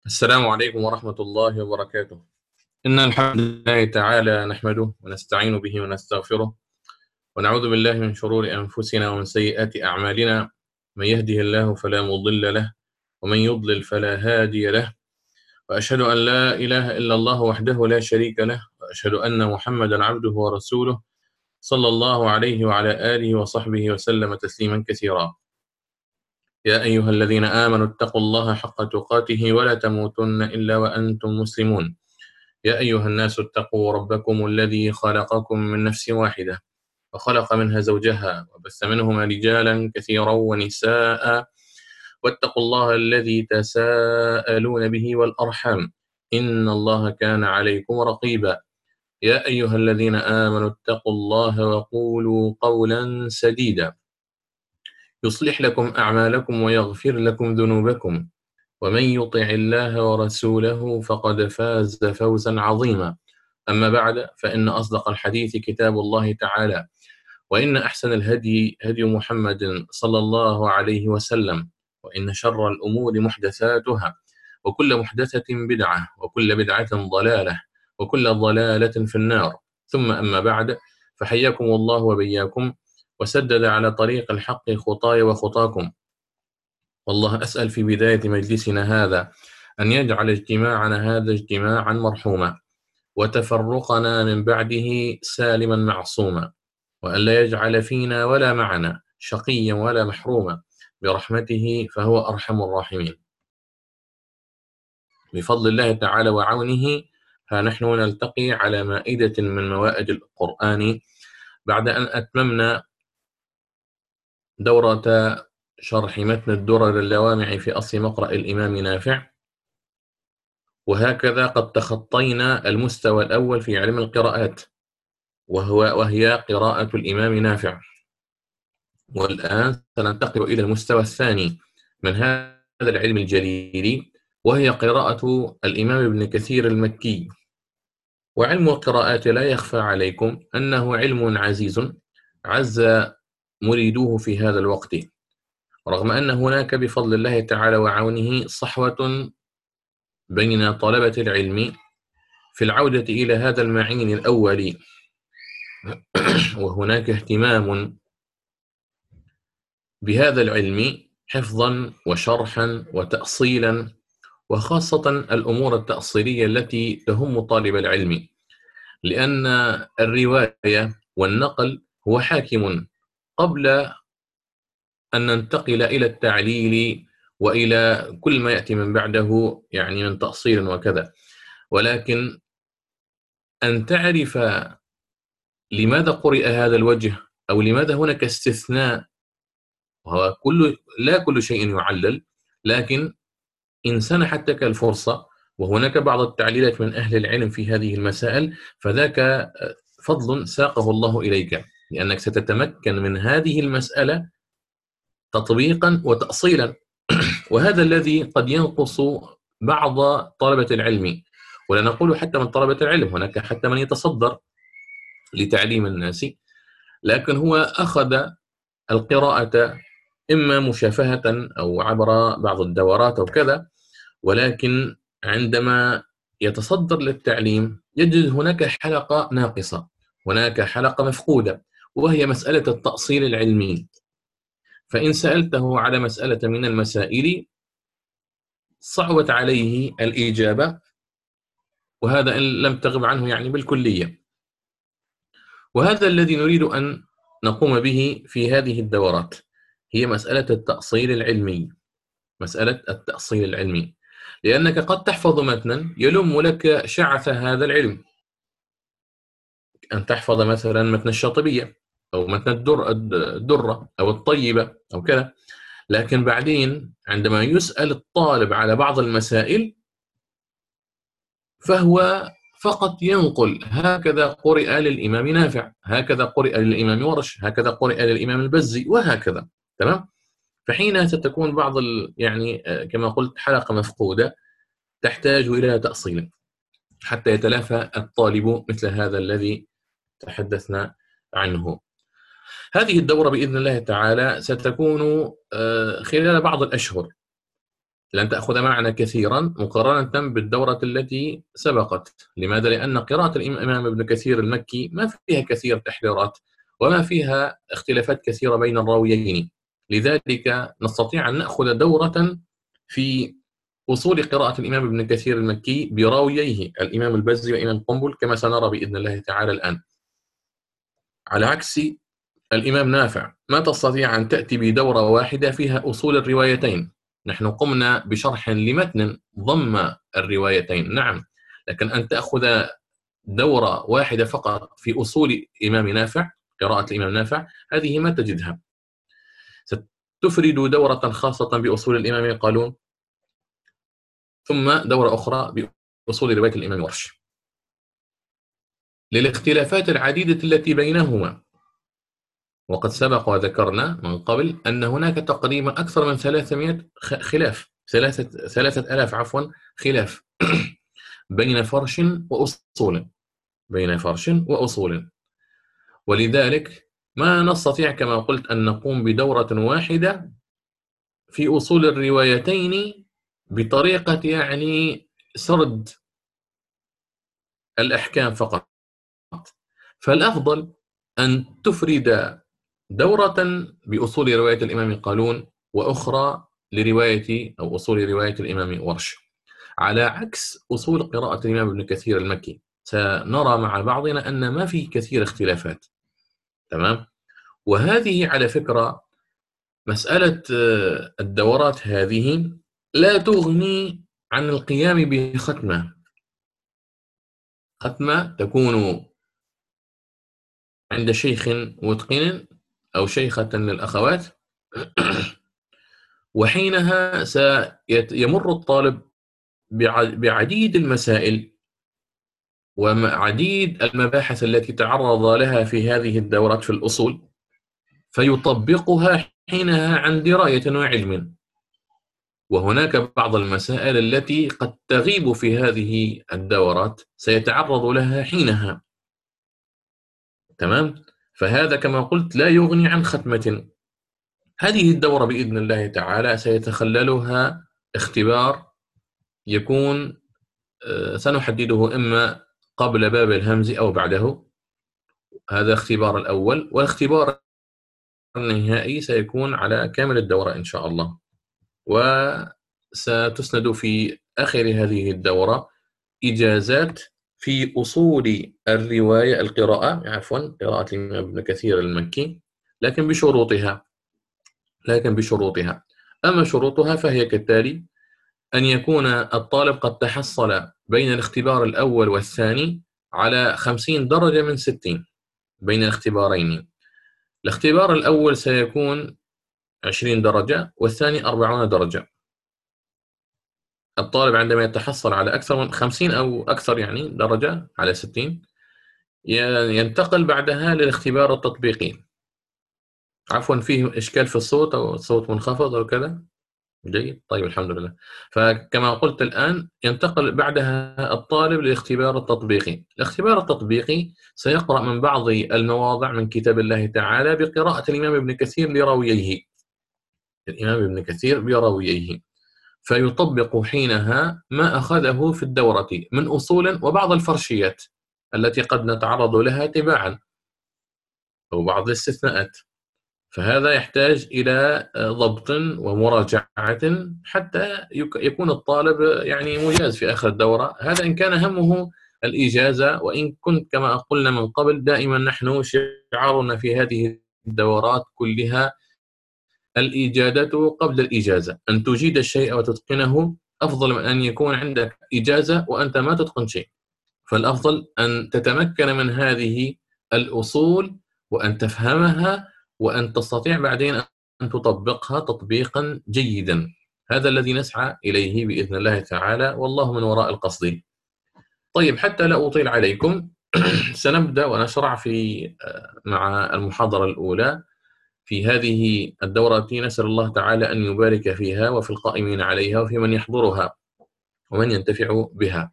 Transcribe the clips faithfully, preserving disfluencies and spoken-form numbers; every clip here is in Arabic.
السلام عليكم ورحمة الله وبركاته. إن الحمد لله تعالى نحمده ونستعين به ونستغفره ونعوذ بالله من شرور أنفسنا ومن سيئات أعمالنا. من يهده الله فلا مضل له ومن يضلل فلا هادي له، وأشهد أن لا إله إلا الله وحده لا شريك له، وأشهد أن محمدا عبده ورسوله صلى الله عليه وعلى آله وصحبه وسلم تسليما كثيرا. يا أيها الذين آمنوا اتقوا الله حق تقاته ولا تموتن إلا وأنتم مسلمون. يا أيها الناس اتقوا ربكم الذي خلقكم من نفس واحدة وخلق منها زوجها وبث منهما رجالا كثيرا ونساء، واتقوا الله الذي تساءلون به والأرحام إن الله كان عليكم رقيبا. يا أيها الذين آمنوا اتقوا الله وقولوا قولا سديدا يصلح لكم أعمالكم ويغفر لكم ذنوبكم، ومن يطع الله ورسوله فقد فاز فوزا عظيما. أما بعد، فإن أصدق الحديث كتاب الله تعالى، وإن أحسن الهدي هدي محمد صلى الله عليه وسلم، وإن شر الأمور محدثاتها، وكل محدثة بدعة، وكل بدعة ضلالة، وكل ضلالة في النار. ثم أما بعد، فحياكم الله وبياكم وسدد على طريق الحق خطاي وخطاكم. والله أسأل في بداية مجلسنا هذا أن يجعل اجتماعنا هذا اجتماعا مرحوما، وتفرقنا من بعده سالما معصوما، وأن لا يجعل فينا ولا معنا شقيا ولا محروما برحمته فهو أرحم الراحمين. بفضل الله تعالى وعونه، ها نحن نلتقي على مائدة من موائد القرآن بعد أن أتممنا دورة شرح متن الدرر اللوامع في أصل مقرأ الإمام نافع، وهكذا قد تخطينا المستوى الأول في علم القراءات، وهو وهي قراءة الإمام نافع. والآن سننتقل إلى المستوى الثاني من هذا العلم الجليل، وهي قراءة الإمام ابن كثير المكي. وعلم القراءات لا يخفى عليكم أنه علم عزيز عز مريدوه في هذا الوقت، رغم أن هناك بفضل الله تعالى وعونه صحوة بين طلبة العلم في العودة إلى هذا المعين الأول، وهناك اهتمام بهذا العلم حفظا وشرحا وتأصيلا، وخاصة الأمور التأصيلية التي تهم طالب العلم، لأن الرواية والنقل هو حاكم قبل أن ننتقل إلى التعليل وإلى كل ما يأتي من بعده، يعني من تأصيل وكذا. ولكن أن تعرف لماذا قرئ هذا الوجه، أو لماذا هناك استثناء، وهو كل لا كل شيء يعلل، لكن إن سنحت لك الفرصة وهناك بعض التعليلات من أهل العلم في هذه المسائل، فذاك فضل ساقه الله إليك، لأنك ستتمكن من هذه المسألة تطبيقا وتأصيلا. وهذا الذي قد ينقص بعض طلبة العلم، ولا نقول حتى من طلبة العلم، هناك حتى من يتصدر لتعليم الناس، لكن هو أخذ القراءة إما مشافهة أو عبر بعض الدورات أو كذا، ولكن عندما يتصدر للتعليم يجد هناك حلقة ناقصة، هناك حلقة مفقودة، وهي مسألة التأصيل العلمي. فإن سألته على مسألة من المسائل صعبت عليه الإجابة، وهذا إن لم تغب عنه يعني بالكلية. وهذا الذي نريد أن نقوم به في هذه الدورات، هي مسألة التأصيل العلمي. مسألة التأصيل العلمي، لأنك قد تحفظ متنا يلم لك شعث هذا العلم، أن تحفظ مثلا متن الشاطبية أو متن الدر الدرة أو الطيبة أو كذا، لكن بعدين عندما يسأل الطالب على بعض المسائل فهو فقط ينقل هكذا قرئ للإمام نافع، هكذا قرئ للإمام ورش، هكذا قرئ للإمام البزي، وهكذا. تمام؟ فحينها ستكون بعض يعني كما قلت حلقة مفقودة تحتاج إلى تأصيل حتى يتلافى الطالب مثل هذا الذي تحدثنا عنه. هذه الدورة بإذن الله تعالى ستكون خلال بعض الأشهر، لن تأخذ معنا كثيرا مقارنة بالدورة التي سبقت. لماذا؟ لأن قراءة الإمام ابن كثير المكي ما فيها كثير تحريرات وما فيها اختلافات كثيرة بين الراويين، لذلك نستطيع أن نأخذ دورة في أصول قراءة الإمام ابن كثير المكي براوييه الإمام البزي والإمام قنبل كما سنرى بإذن الله تعالى الآن. على عكس الإمام نافع ما تستطيع أن تأتي بدورة واحدة فيها أصول الروايتين. نحن قمنا بشرح لمتن ضم الروايتين، نعم، لكن أن تأخذ دورة واحدة فقط في أصول إمام نافع، قراءة الإمام نافع، هذه ما تجدها. ستفرد دورة خاصة بأصول الإمام قالون، ثم دورة أخرى بأصول رواية الإمام ورش، للاختلافات العديدة التي بينهما. وقد سبق وذكرنا من قبل أن هناك تقريبا أكثر من ثلاثمائة خلاف، ثلاثة ثلاثة آلاف عفوا خلاف بين فرش وأصول، بين فرش وأصول. ولذلك ما نستطيع كما قلت أن نقوم بدورة واحدة في أصول الروايتين بطريقة يعني سرد الأحكام فقط. فالأفضل أن تفرد دورة بأصول رواية الإمام قالون وأخرى لرواية أو أصول رواية الإمام ورش، على عكس أصول قراءة الإمام ابن كثير المكي. سنرى مع بعضنا أن ما فيه كثير اختلافات، تمام. وهذه على فكرة مسألة الدورات هذه لا تغني عن القيام بختمة، ختمة تكون عند شيخ متقن أو شيخة للأخوات، وحينها سيمر الطالب بعديد المسائل وعديد المباحث التي تعرض لها في هذه الدورات في الأصول، فيطبقها حينها عن دراية وعلم. وهناك بعض المسائل التي قد تغيب في هذه الدورات سيتعرض لها حينها، تمام. فهذا كما قلت لا يغني عن ختمة. هذه الدورة بإذن الله تعالى سيتخللها اختبار يكون سنحدده إما قبل باب الهمز أو بعده، هذا اختبار الأول. والاختبار النهائي سيكون على كامل الدورة إن شاء الله. وستسند في آخر هذه الدورة إجازات في أصول الرواية القراءة عفوا قراءة الإمام ابن كثير المكي، لكن بشروطها لكن بشروطها أما شروطها فهي كالتالي: أن يكون الطالب قد تحصل بين الاختبار الأول والثاني على خمسين درجة من ستين بين الاختبارين. الاختبار الأول سيكون عشرين درجة والثاني أربعين درجة. الطالب عندما يتحصل على أكثر من خمسين أو أكثر يعني درجة على ستين ينتقل بعدها للاختبار التطبيقي. عفوا فيه إشكال في الصوت أو الصوت منخفض أو كذا؟ جيد، طيب الحمد لله. فكما قلت الآن ينتقل بعدها الطالب للاختبار التطبيقي. الاختبار التطبيقي سيقرأ من بعض المواضع من كتاب الله تعالى بقراءة الإمام ابن كثير لراوييه، الإمام ابن كثير براوييه، فيطبق حينها ما أخذه في الدورة من أصول وبعض الفرشيات التي قد نتعرض لها تباعا أو بعض الاستثناءات. فهذا يحتاج إلى ضبط ومراجعة حتى يكون الطالب يعني مجاز في آخر الدورة. هذا إن كان همه الإجازة، وإن كنت كما قلنا من قبل دائما نحن شعارنا في هذه الدورات كلها الإجادة قبل الإجازة، أن تجيد الشيء وتتقنه أفضل من أن يكون عندك إجازة وأنت ما تتقن شيء. فالأفضل أن تتمكن من هذه الأصول وأن تفهمها وأن تستطيع بعدين أن تطبقها تطبيقا جيدا. هذا الذي نسعى إليه بإذن الله تعالى، والله من وراء القصد. طيب حتى لا أطيل عليكم سنبدأ ونشرع في مع المحاضرة الأولى في هذه الدورة. نسأل الله تعالى أن يبارك فيها وفي القائمين عليها وفي من يحضرها ومن ينتفع بها.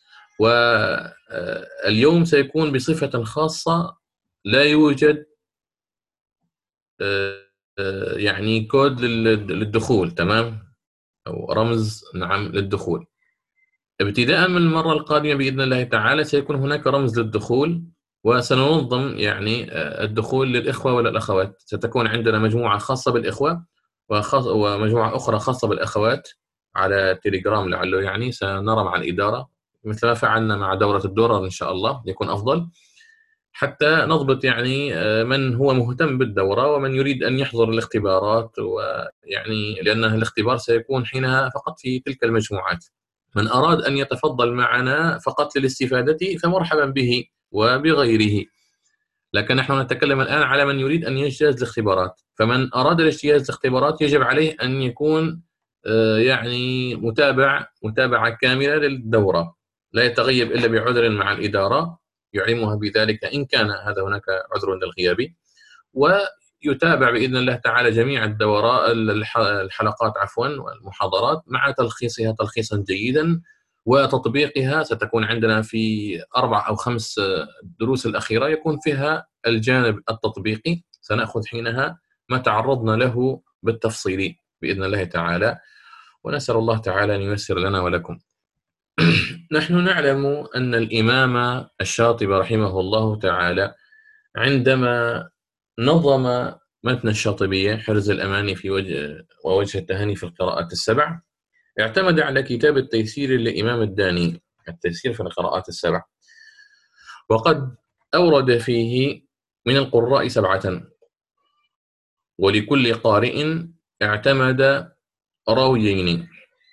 واليوم سيكون بصفة خاصة، لا يوجد يعني كود للدخول، تمام، أو رمز نعم للدخول. ابتداء من المرة القادمة بإذن الله تعالى سيكون هناك رمز للدخول، وسننظم يعني الدخول للإخوة وللأخوات. ستكون عندنا مجموعة خاصة بالإخوة ومجموعة أخرى خاصة بالأخوات على تيليجرام، لعله يعني سنرى مع الإدارة مثل ما فعلنا مع دورة الدورة إن شاء الله يكون أفضل، حتى نضبط يعني من هو مهتم بالدورة ومن يريد أن يحضر الاختبارات، ويعني لأن الاختبار سيكون حينها فقط في تلك المجموعات. من أراد أن يتفضل معنا فقط للاستفادة فمرحبا به وبغيره، لكن نحن نتكلم الآن على من يريد أن يجتاز الاختبارات. فمن أراد الاجتياز الاختبارات يجب عليه أن يكون يعني متابع متابعة كاملة للدورة، لا يتغيب إلا بعذر مع الإدارة يعلمها بذلك إن كان هذا هناك عذر للغياب، ويتابع بإذن الله تعالى جميع الدورات الحلقات عفوا والمحاضرات مع تلخيصها تلخيصا جيدا، وتطبيقها ستكون عندنا في أربع أو خمس دروس الأخيرة يكون فيها الجانب التطبيقي، سنأخذ حينها ما تعرضنا له بالتفصيل بإذن الله تعالى، ونسأل الله تعالى أن ييسر لنا ولكم. نحن نعلم أن الإمام الشاطبي رحمه الله تعالى عندما نظم متن الشاطبية حرز الأماني في وجه ووجه التهاني في القراءات السبع، اعتمد على كتاب التيسير للإمام الداني، التيسير في القراءات السبع، وقد أورد فيه من القراء سبعة، ولكل قارئ اعتمد راويين،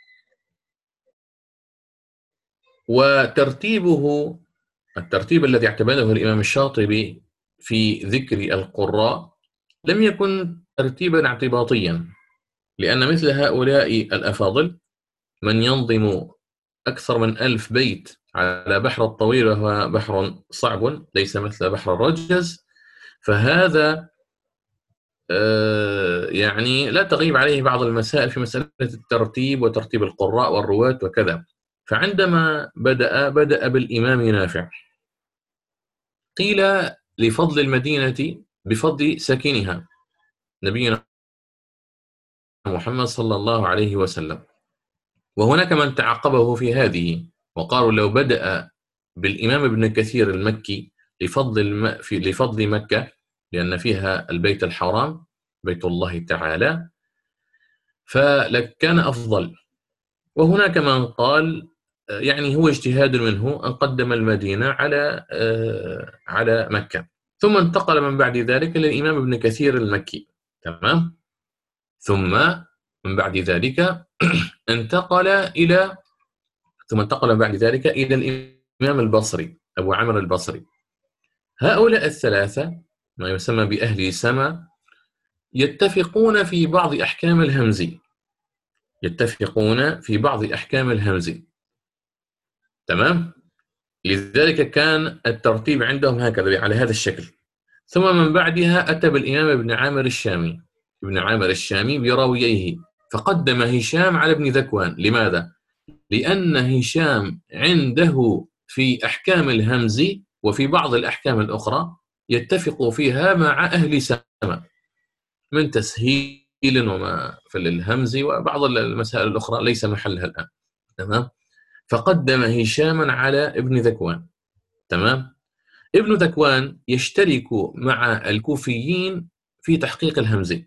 وترتيبه الترتيب الذي اعتمده الإمام الشاطبي في ذكر القراء لم يكن ترتيبا اعتباطيا، لأن مثل هؤلاء الأفاضل من ينظم أكثر من ألف بيت على بحر الطويل وهو بحر صعب ليس مثل بحر الرجز، فهذا يعني لا تغيب عليه بعض المسائل في مسألة الترتيب وترتيب القراء والرواة وكذا. فعندما بدأ بدأ بالإمام نافع، قيل لفضل المدينة بفضل ساكنها نبينا محمد صلى الله عليه وسلم، وهناك من تعقبه في هذه وقالوا لو بدأ بالإمام ابن كثير المكي لفضل الم... في... لفضل مكة لأن فيها البيت الحرام بيت الله تعالى فلكان أفضل. وهناك من قال يعني هو اجتهاد منه أن قدم المدينة على على مكة، ثم انتقل من بعد ذلك للإمام ابن كثير المكي، تمام، ثم من بعد ذلك انتقل إلى ثم انتقل من بعد ذلك إلى الإمام البصري أبو عمرو البصري. هؤلاء الثلاثة ما يسمى بأهل سما يتفقون في بعض أحكام الهمز يتفقون في بعض أحكام الهمز تمام، لذلك كان الترتيب عندهم هكذا على هذا الشكل. ثم من بعدها أتى بالإمام ابن عامر الشامي ابن عامر الشامي براوييه، فقدم هشام على ابن ذكوان. لماذا؟ لأن هشام عنده في أحكام الهمز وفي بعض الأحكام الأخرى يتفق فيها مع أهل سما من تسهيل وما في الهمز وبعض المسائل الأخرى ليس محلها الآن، تمام. فقدم هشاما على ابن ذكوان، تمام. ابن ذكوان يشترك مع الكوفيين في تحقيق الهمز،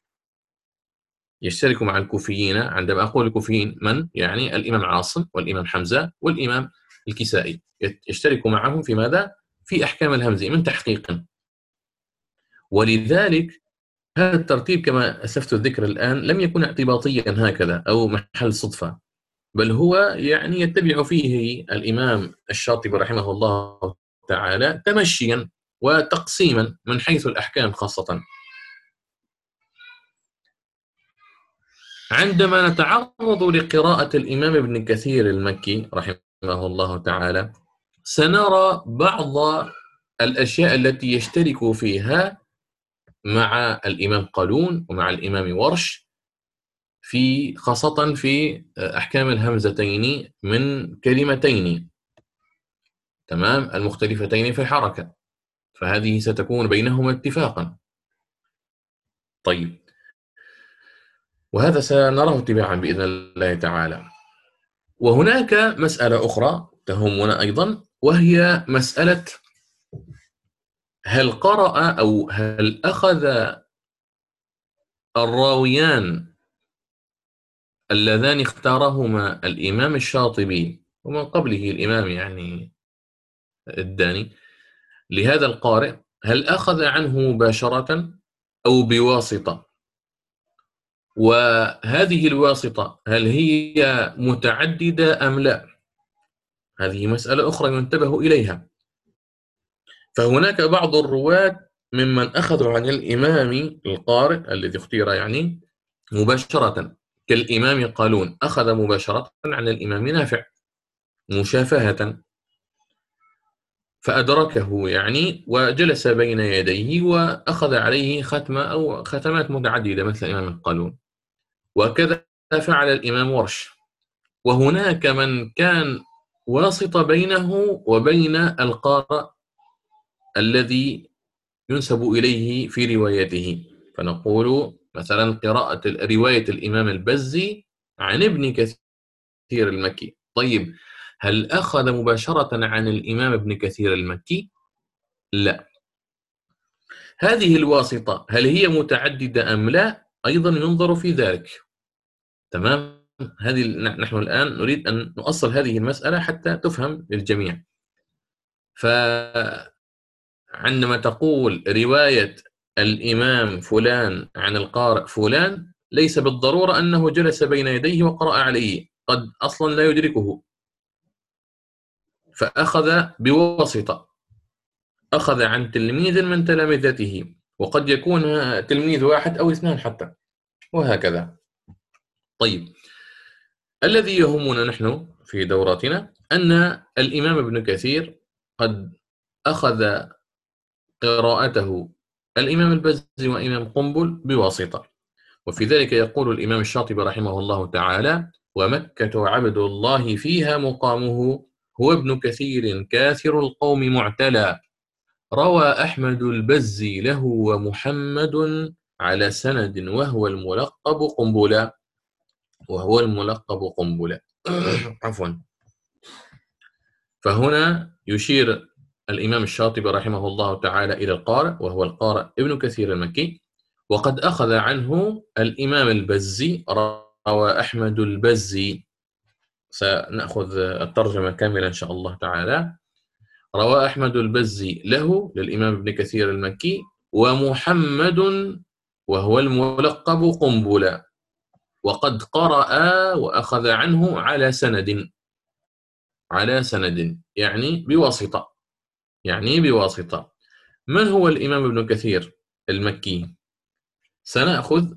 يشترك مع الكوفيين. عندما أقول الكوفيين من؟ يعني الإمام عاصم والإمام حمزة والإمام الكسائي، يشترك معهم في ماذا؟ في أحكام الهمز من تحقيق. ولذلك هذا الترتيب كما أسفت الذكر الآن لم يكن اعتباطيا هكذا أو محل صدفة، بل هو يعني يتبع فيه الإمام الشاطبي رحمه الله تعالى تمشيا وتقسيما من حيث الأحكام خاصة. عندما نتعرض لقراءة الإمام ابن كثير المكي رحمه الله تعالى سنرى بعض الأشياء التي يشترك فيها مع الإمام قالون ومع الإمام ورش، في خاصة في أحكام الهمزتين من كلمتين، تمام، المختلفتين في الحركة، فهذه ستكون بينهما اتفاقا. طيب، وهذا سنراه تباعا بإذن الله تعالى. وهناك مسألة أخرى تهمنا أيضا، وهي مسألة هل قرأ أو هل أخذ الراويان اللذان اختارهما الإمام الشاطبي ومن قبله الإمام يعني الداني لهذا القارئ، هل أخذ عنه مباشرة أو بواسطة؟ وهذه الواسطة هل هي متعددة أم لا؟ هذه مسألة أخرى ينتبه إليها. فهناك بعض الرواة ممن أخذوا عن الإمام القارئ الذي اختير يعني مباشرة، كالإمام قالون أخذ مباشرة عن الإمام نافع مشافهة، فأدركه يعني وجلس بين يديه وأخذ عليه ختمة أو ختمات متعددة مثل الإمام قالون. وكذا فعل الإمام ورش. وهناك من كان واسطة بينه وبين القارئ الذي ينسب إليه في روايته، فنقول مثلا قراءة رواية الإمام البزي عن ابن كثير المكي. طيب هل أخذ مباشرة عن الإمام ابن كثير المكي؟ لا. هذه الواسطة هل هي متعددة أم لا؟ أيضا ينظر في ذلك. تمام. هذه نحن الآن نريد أن نؤصل هذه المسألة حتى تفهم للجميع. فعندما تقول رواية الإمام فلان عن القارئ فلان، ليس بالضرورة أنه جلس بين يديه وقرأ عليه، قد أصلا لا يدركه فأخذ بواسطة، أخذ عن تلميذ من تلامذته، وقد يكون تلميذ واحد أو اثنان حتى، وهكذا. طيب الذي يهمنا نحن في دوراتنا أن الإمام ابن كثير قد أخذ قراءته الإمام البزي وإمام قنبل بواسطة. وفي ذلك يقول الإمام الشاطبي رحمه الله تعالى: ومكة عبد الله فيها مقامه، هو ابن كثير كاثر القوم معتلى، روى أحمد البزي له ومحمد على سند، وهو الملقب قنبلا وهو الملقب قنبلا عفوا. فهنا يشير الإمام الشاطبي رحمه الله تعالى إلى القارئ، وهو القارئ ابن كثير المكي، وقد أخذ عنه الإمام البزي، روى أحمد البزي. سنأخذ الترجمة كاملة إن شاء الله تعالى. روى أحمد البزي له للإمام ابن كثير المكي، ومحمد وهو الملقب قنبلا، وقد قرأ وأخذ عنه على سند، على سند يعني بواسطة، يعني بواسطة. من هو الإمام ابن كثير المكي؟ سنأخذ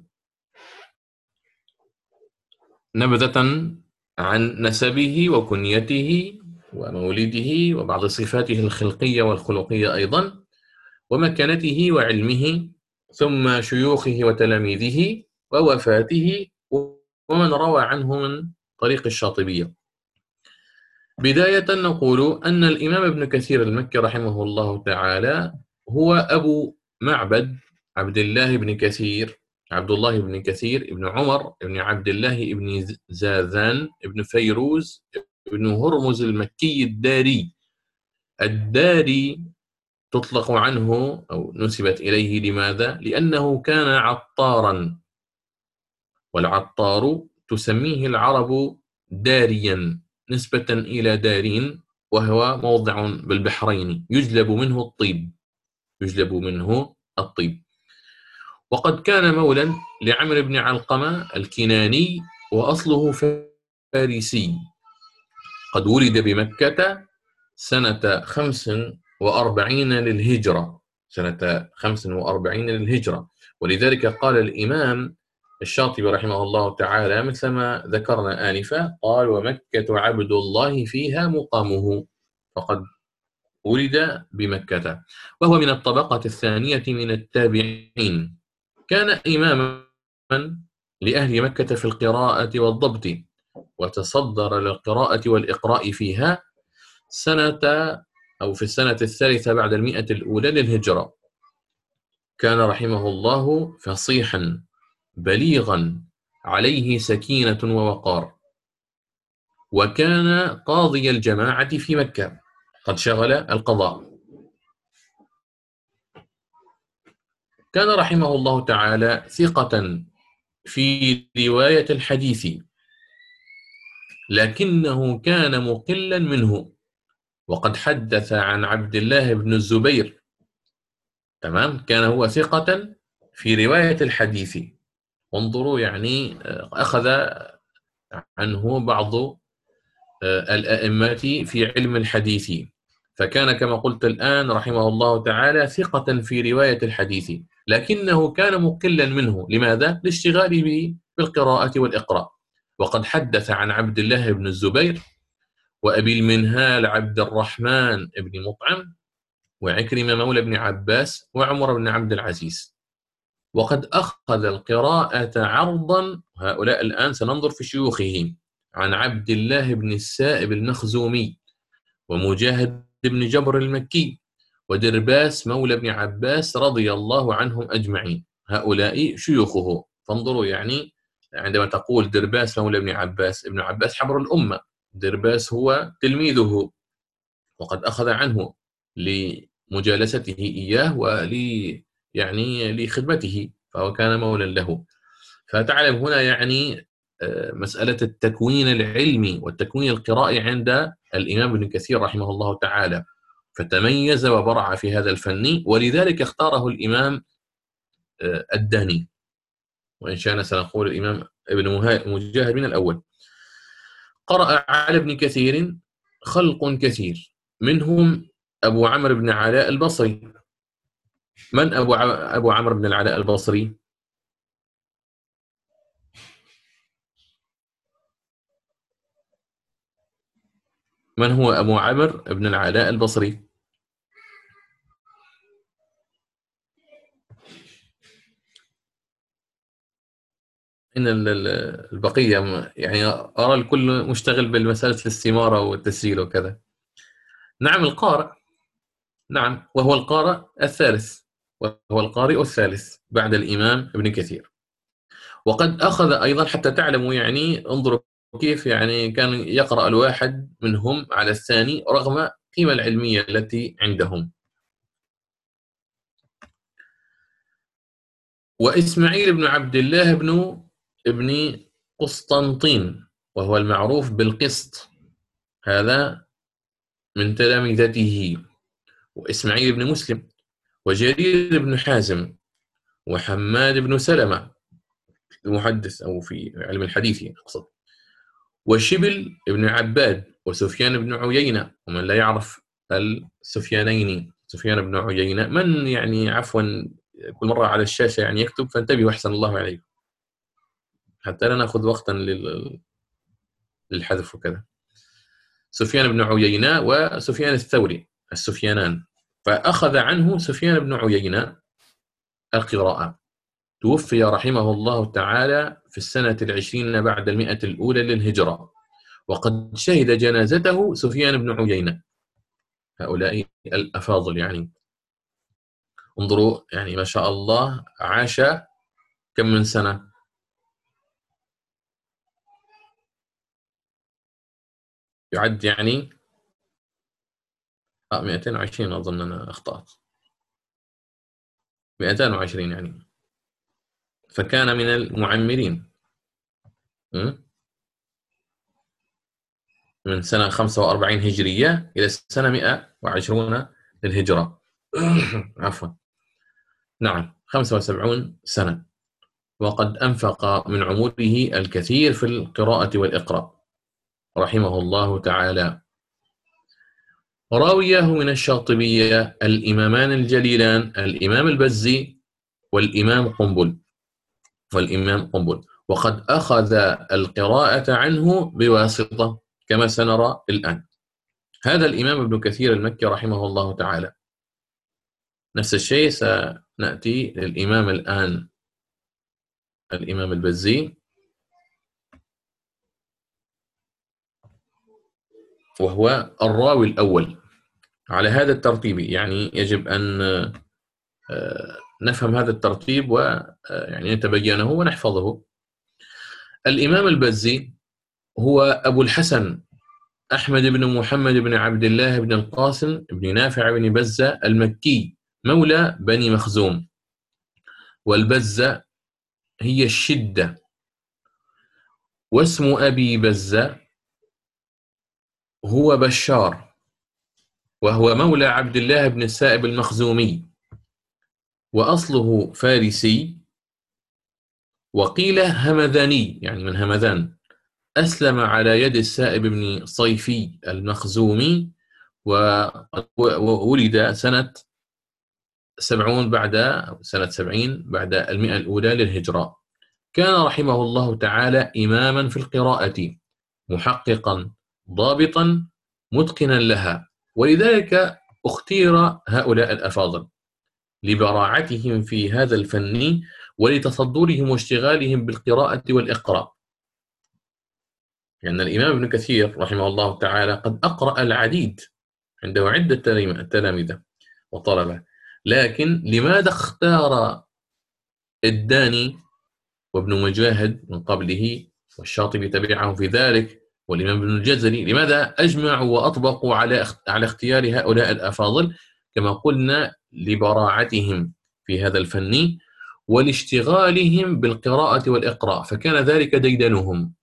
نبذة عن نسبه وكنيته ومولده وبعض صفاته الخلقية والخلقية أيضا، ومكانته وعلمه، ثم شيوخه وتلاميذه ووفاته، ومن روى عنه من طريق الشاطبية. بداية نقول أن الإمام ابن كثير المكي رحمه الله تعالى هو أبو معبد عبد الله بن كثير، عبد الله بن كثير ابن عمر ابن عبد الله ابن زاذان ابن فيروز ابن هرمز المكي الداري. الداري تطلق عنه أو نسبت إليه لماذا؟ لأنه كان عطارا، والعطار تسميه العرب داريا نسبة إلى دارين، وهو موضع بالبحرين يجلب منه الطيب، يجلب منه الطيب. وقد كان مولا لعمرو بن علقمة الكناني، وأصله فارسي، قد ولد بمكة سنة خمس وأربعين للهجرة، سنة خمس وأربعين للهجرة. ولذلك قال الإمام الشاطبي رحمه الله تعالى مثلما ذكرنا آنفا، قال: ومكة عبد الله فيها مقامه، فقد ولد بمكة، وهو من الطبقة الثانية من التابعين. كان إماما لأهل مكة في القراءة والضبط، وتصدر للقراءة والإقراء فيها سنة أو في السنة الثالثة بعد المئة الأولى للهجرة. كان رحمه الله فصيحا بليغا عليه سكينة ووقار، وكان قاضي الجماعة في مكة، قد شغل القضاء. كان رحمه الله تعالى ثقة في رواية الحديث، لكنه كان مقلا منه، وقد حدث عن عبد الله بن الزبير. تمام، كان هو ثقة في رواية الحديث. وانظروا يعني أخذ عنه بعض الأئمة في علم الحديث، فكان كما قلت الآن رحمه الله تعالى ثقة في رواية الحديث، لكنه كان مقلا منه. لماذا؟ لاشتغاله بالقراءة والإقراء. وقد حدث عن عبد الله بن الزبير، وأبي المنهال عبد الرحمن بن مطعم، وعكرمة مولى بن عباس، وعمر بن عبد العزيز. وقد أخذ القراءة عرضا، هؤلاء الآن سننظر في شيوخهم، عن عبد الله بن السائب المخزومي، ومجاهد بن جبر المكي، ودرباس مولى بن عباس رضي الله عنهم أجمعين. هؤلاء شيوخه. فانظروا يعني عندما تقول درباس مولى بن عباس، ابن عباس حبر الأمة، درباس هو تلميذه، وقد أخذ عنه لمجالسته إياه ولي يعني لخدمته، فهو كان مولا له. فتعلم هنا يعني مسألة التكوين العلمي والتكوين القرائي عند الإمام ابن كثير رحمه الله تعالى، فتميز وبرع في هذا الفن، ولذلك اختاره الإمام الداني، وإن شاءنا سنقول الإمام ابن مجاهد من الأول. قرأ على ابن كثير خلق كثير، منهم أبو عمرو بن علاء البصري. من أبو أبو عمرو بن العلاء البصري؟ من هو أبو عمرو بن العلاء البصري؟ إن البقية يعني أرى الكل مشتغل بالمسألة الاستمارة والتسجيل وكذا. نعم، القارئ. نعم، وهو القارئ الثالث، وهو القارئ الثالث بعد الإمام ابن كثير. وقد أخذ أيضا، حتى تعلموا يعني، انظروا كيف يعني كان يقرأ الواحد منهم على الثاني رغم القيمة العلمية التي عندهم. وإسماعيل بن عبد الله بن ابن قسطنطين، وهو المعروف بالقسط، هذا من تلامذته. وإسماعيل بن مسلم، وجرير بن حازم، وحماد بن سلمة المحدث أو في علم الحديث أقصد، وشبل بن عباد، وسفيان بن عيينة. ومن لا يعرف السفيانين، سفيان بن عيينة، من يعني عفوا كل مرة على الشاشة يعني يكتب، فانتبهوا أحسن الله عليكم حتى لا نأخذ وقتا لل... للحذف وكذا. سفيان بن عيينة وسفيان الثوري، السفيانان. فأخذ عنه سفيان بن عيينة القراءة. توفي رحمه الله تعالى في السنة العشرين بعد المئة الأولى للهجرة، وقد شهد جنازته سفيان بن عيينة. هؤلاء الأفاضل يعني، انظروا يعني ما شاء الله، عاش كم من سنة؟ يعد يعني آه مئتين وعشرين، أظن أنا أخطأت، مئتين وعشرين يعني، فكان من المعمرين من سنة خمسة وأربعين هجرية إلى سنة مئة وعشرين للهجرة. عفوا، نعم، خمسة وسبعين سنة. وقد أنفق من عمره الكثير في القراءة والإقراء رحمه الله تعالى. راوياه من الشاطبية الإمامان الجليلان الإمام البزي والإمام قنبل والإمام قنبل وقد أخذ القراءة عنه بواسطة كما سنرى الآن. هذا الإمام ابن كثير المكي رحمه الله تعالى. نفس الشيء سنأتي للإمام الآن الإمام البزي، وهو الراوي الأول على هذا الترتيب. يعني يجب أن نفهم هذا الترتيب ويعني نتبينه ونحفظه. الإمام البزي هو أبو الحسن أحمد بن محمد بن عبد الله بن القاسم بن نافع بن بزة المكي مولى بني مخزوم. والبزة هي الشدة. واسم أبي بزة هو بشار، وهو مولى عبد الله بن السائب المخزومي، وأصله فارسي، وقيل همذاني يعني من همذان. أسلم على يد السائب بن صيفي المخزومي، وولد سنة سبعون بعد سنة سبعين بعد المئة الأولى للهجرة. كان رحمه الله تعالى إماما في القراءة، محققا ضابطا متقنا لها، ولذلك اختير هؤلاء الأفاضل لبراعتهم في هذا الفن ولتصدرهم واشتغالهم بالقراءة والإقراء. لأن يعني الإمام ابن كثير رحمه الله تعالى قد أقرأ العديد، عنده عدة تلامذة وطلبة، لكن لماذا اختار الداني وابن مجاهد من قبله والشاطبي تبعهم في ذلك والإمام ابن الجزري، لماذا أجمعوا وأطبقوا على على اختيار هؤلاء الأفاضل؟ كما قلنا لبراعتهم في هذا الفن ولاشتغالهم بالقراءة والإقراء، فكان ذلك ديدنهم.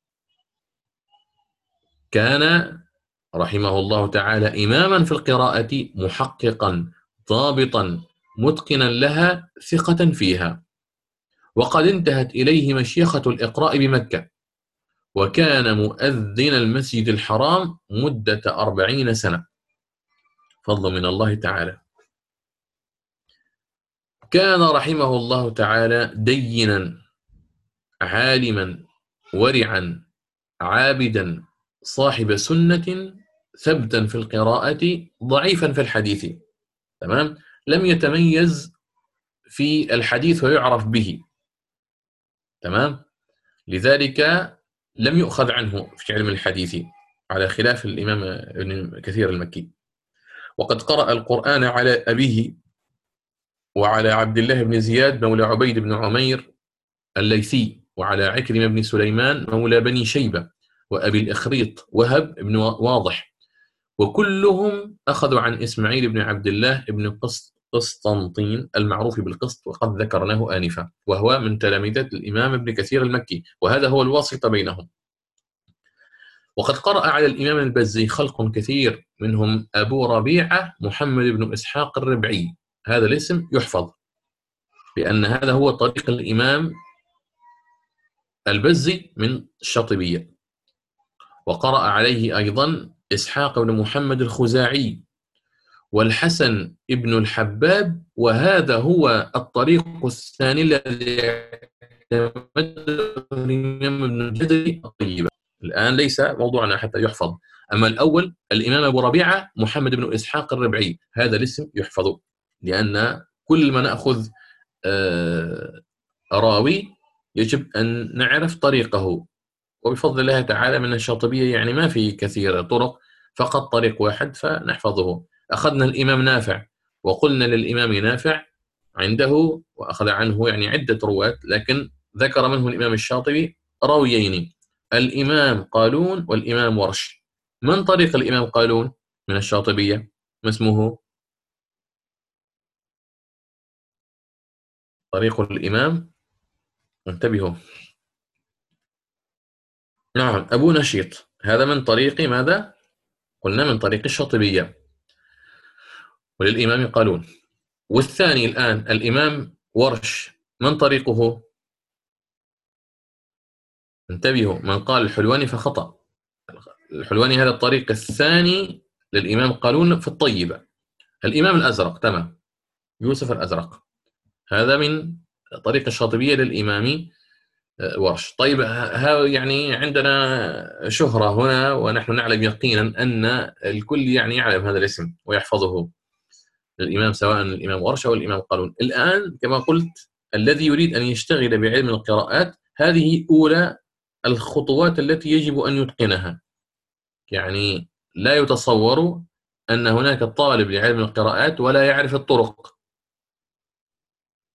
كان رحمه الله تعالى إماما في القراءة، محققا ضابطا متقنا لها، ثقة فيها. وقد انتهت إليه مشيخة الإقراء بمكة، وكان مؤذن المسجد الحرام مدة أربعين سنة، فضل من الله تعالى. كان رحمه الله تعالى دينا عالما ورعا عابدا صاحب سنة، ثبتا في القراءة ضعيفا في الحديث. تمام، لم يتميز في الحديث ويعرف به. تمام، لذلك لم يؤخذ عنه في علم الحديث على خلاف الإمام ابن كثير المكي. وقد قرأ القرآن على أبيه وعلى عبد الله بن زياد مولى عبيد بن عمير الليثي، وعلى عكرمة بن سليمان مولى بني شيبة، وأبي الإخريط وهب بن واضح، وكلهم أخذوا عن إسماعيل بن عبد الله بن قسطنطين المعروف بالقسط، وقد ذكرناه آنفا، وهو من تلامذة الإمام ابن كثير المكي، وهذا هو الواسط بينهم. وقد قرأ على الإمام البزي خلق كثير، منهم أبو ربيعة محمد بن إسحاق الربعي. هذا الاسم يحفظ لأن هذا هو طريق الإمام البزي من الشاطبية. وقرأ عليه أيضا إسحاق بن محمد الخزاعي والحسن ابن الحباب، وهذا هو الطريق الثاني الذي اعتمده الإمام ابن الجزري الطيبة. الآن ليس موضوعنا حتى يحفظ. أما الأول الإمام أبو ربيعة محمد بن إسحاق الربعي، هذا الاسم يحفظ، لأن كل ما نأخذ راوي يجب أن نعرف طريقه. وبفضل الله تعالى من الشاطبية يعني ما في كثير طرق، فقط طريق واحد فنحفظه. أخذنا الإمام نافع وقلنا للإمام نافع عنده وأخذ عنه يعني عدة رواة، لكن ذكر منه الإمام الشاطبي راويين، الإمام قالون والإمام ورش. من طريق الإمام قالون من الشاطبية؟ ما اسمه؟ طريق الإمام، انتبهوا، نعم، أبو نشيط. هذا من طريق ماذا؟ قلنا من طريق الشاطبية، وللإمام قالون. والثاني الآن الإمام ورش، من طريقه؟ انتبهوا، من قال الحلواني فخطأ. الحلواني هذا الطريق الثاني للإمام قالون في الطيبة. الإمام الأزرق، تمام، يوسف الأزرق، هذا من طريق الشاطبية للإمام ورش. طيب، ها يعني عندنا شهرة هنا، ونحن نعلم يقينا أن الكل يعني يعلم هذا الاسم ويحفظه، الإمام سواء الإمام ورش أو الإمام قالون. الآن كما قلت الذي يريد أن يشتغل بعلم القراءات، هذه أولى الخطوات التي يجب أن يتقنها. يعني لا يتصور أن هناك طالب لعلم القراءات ولا يعرف الطرق.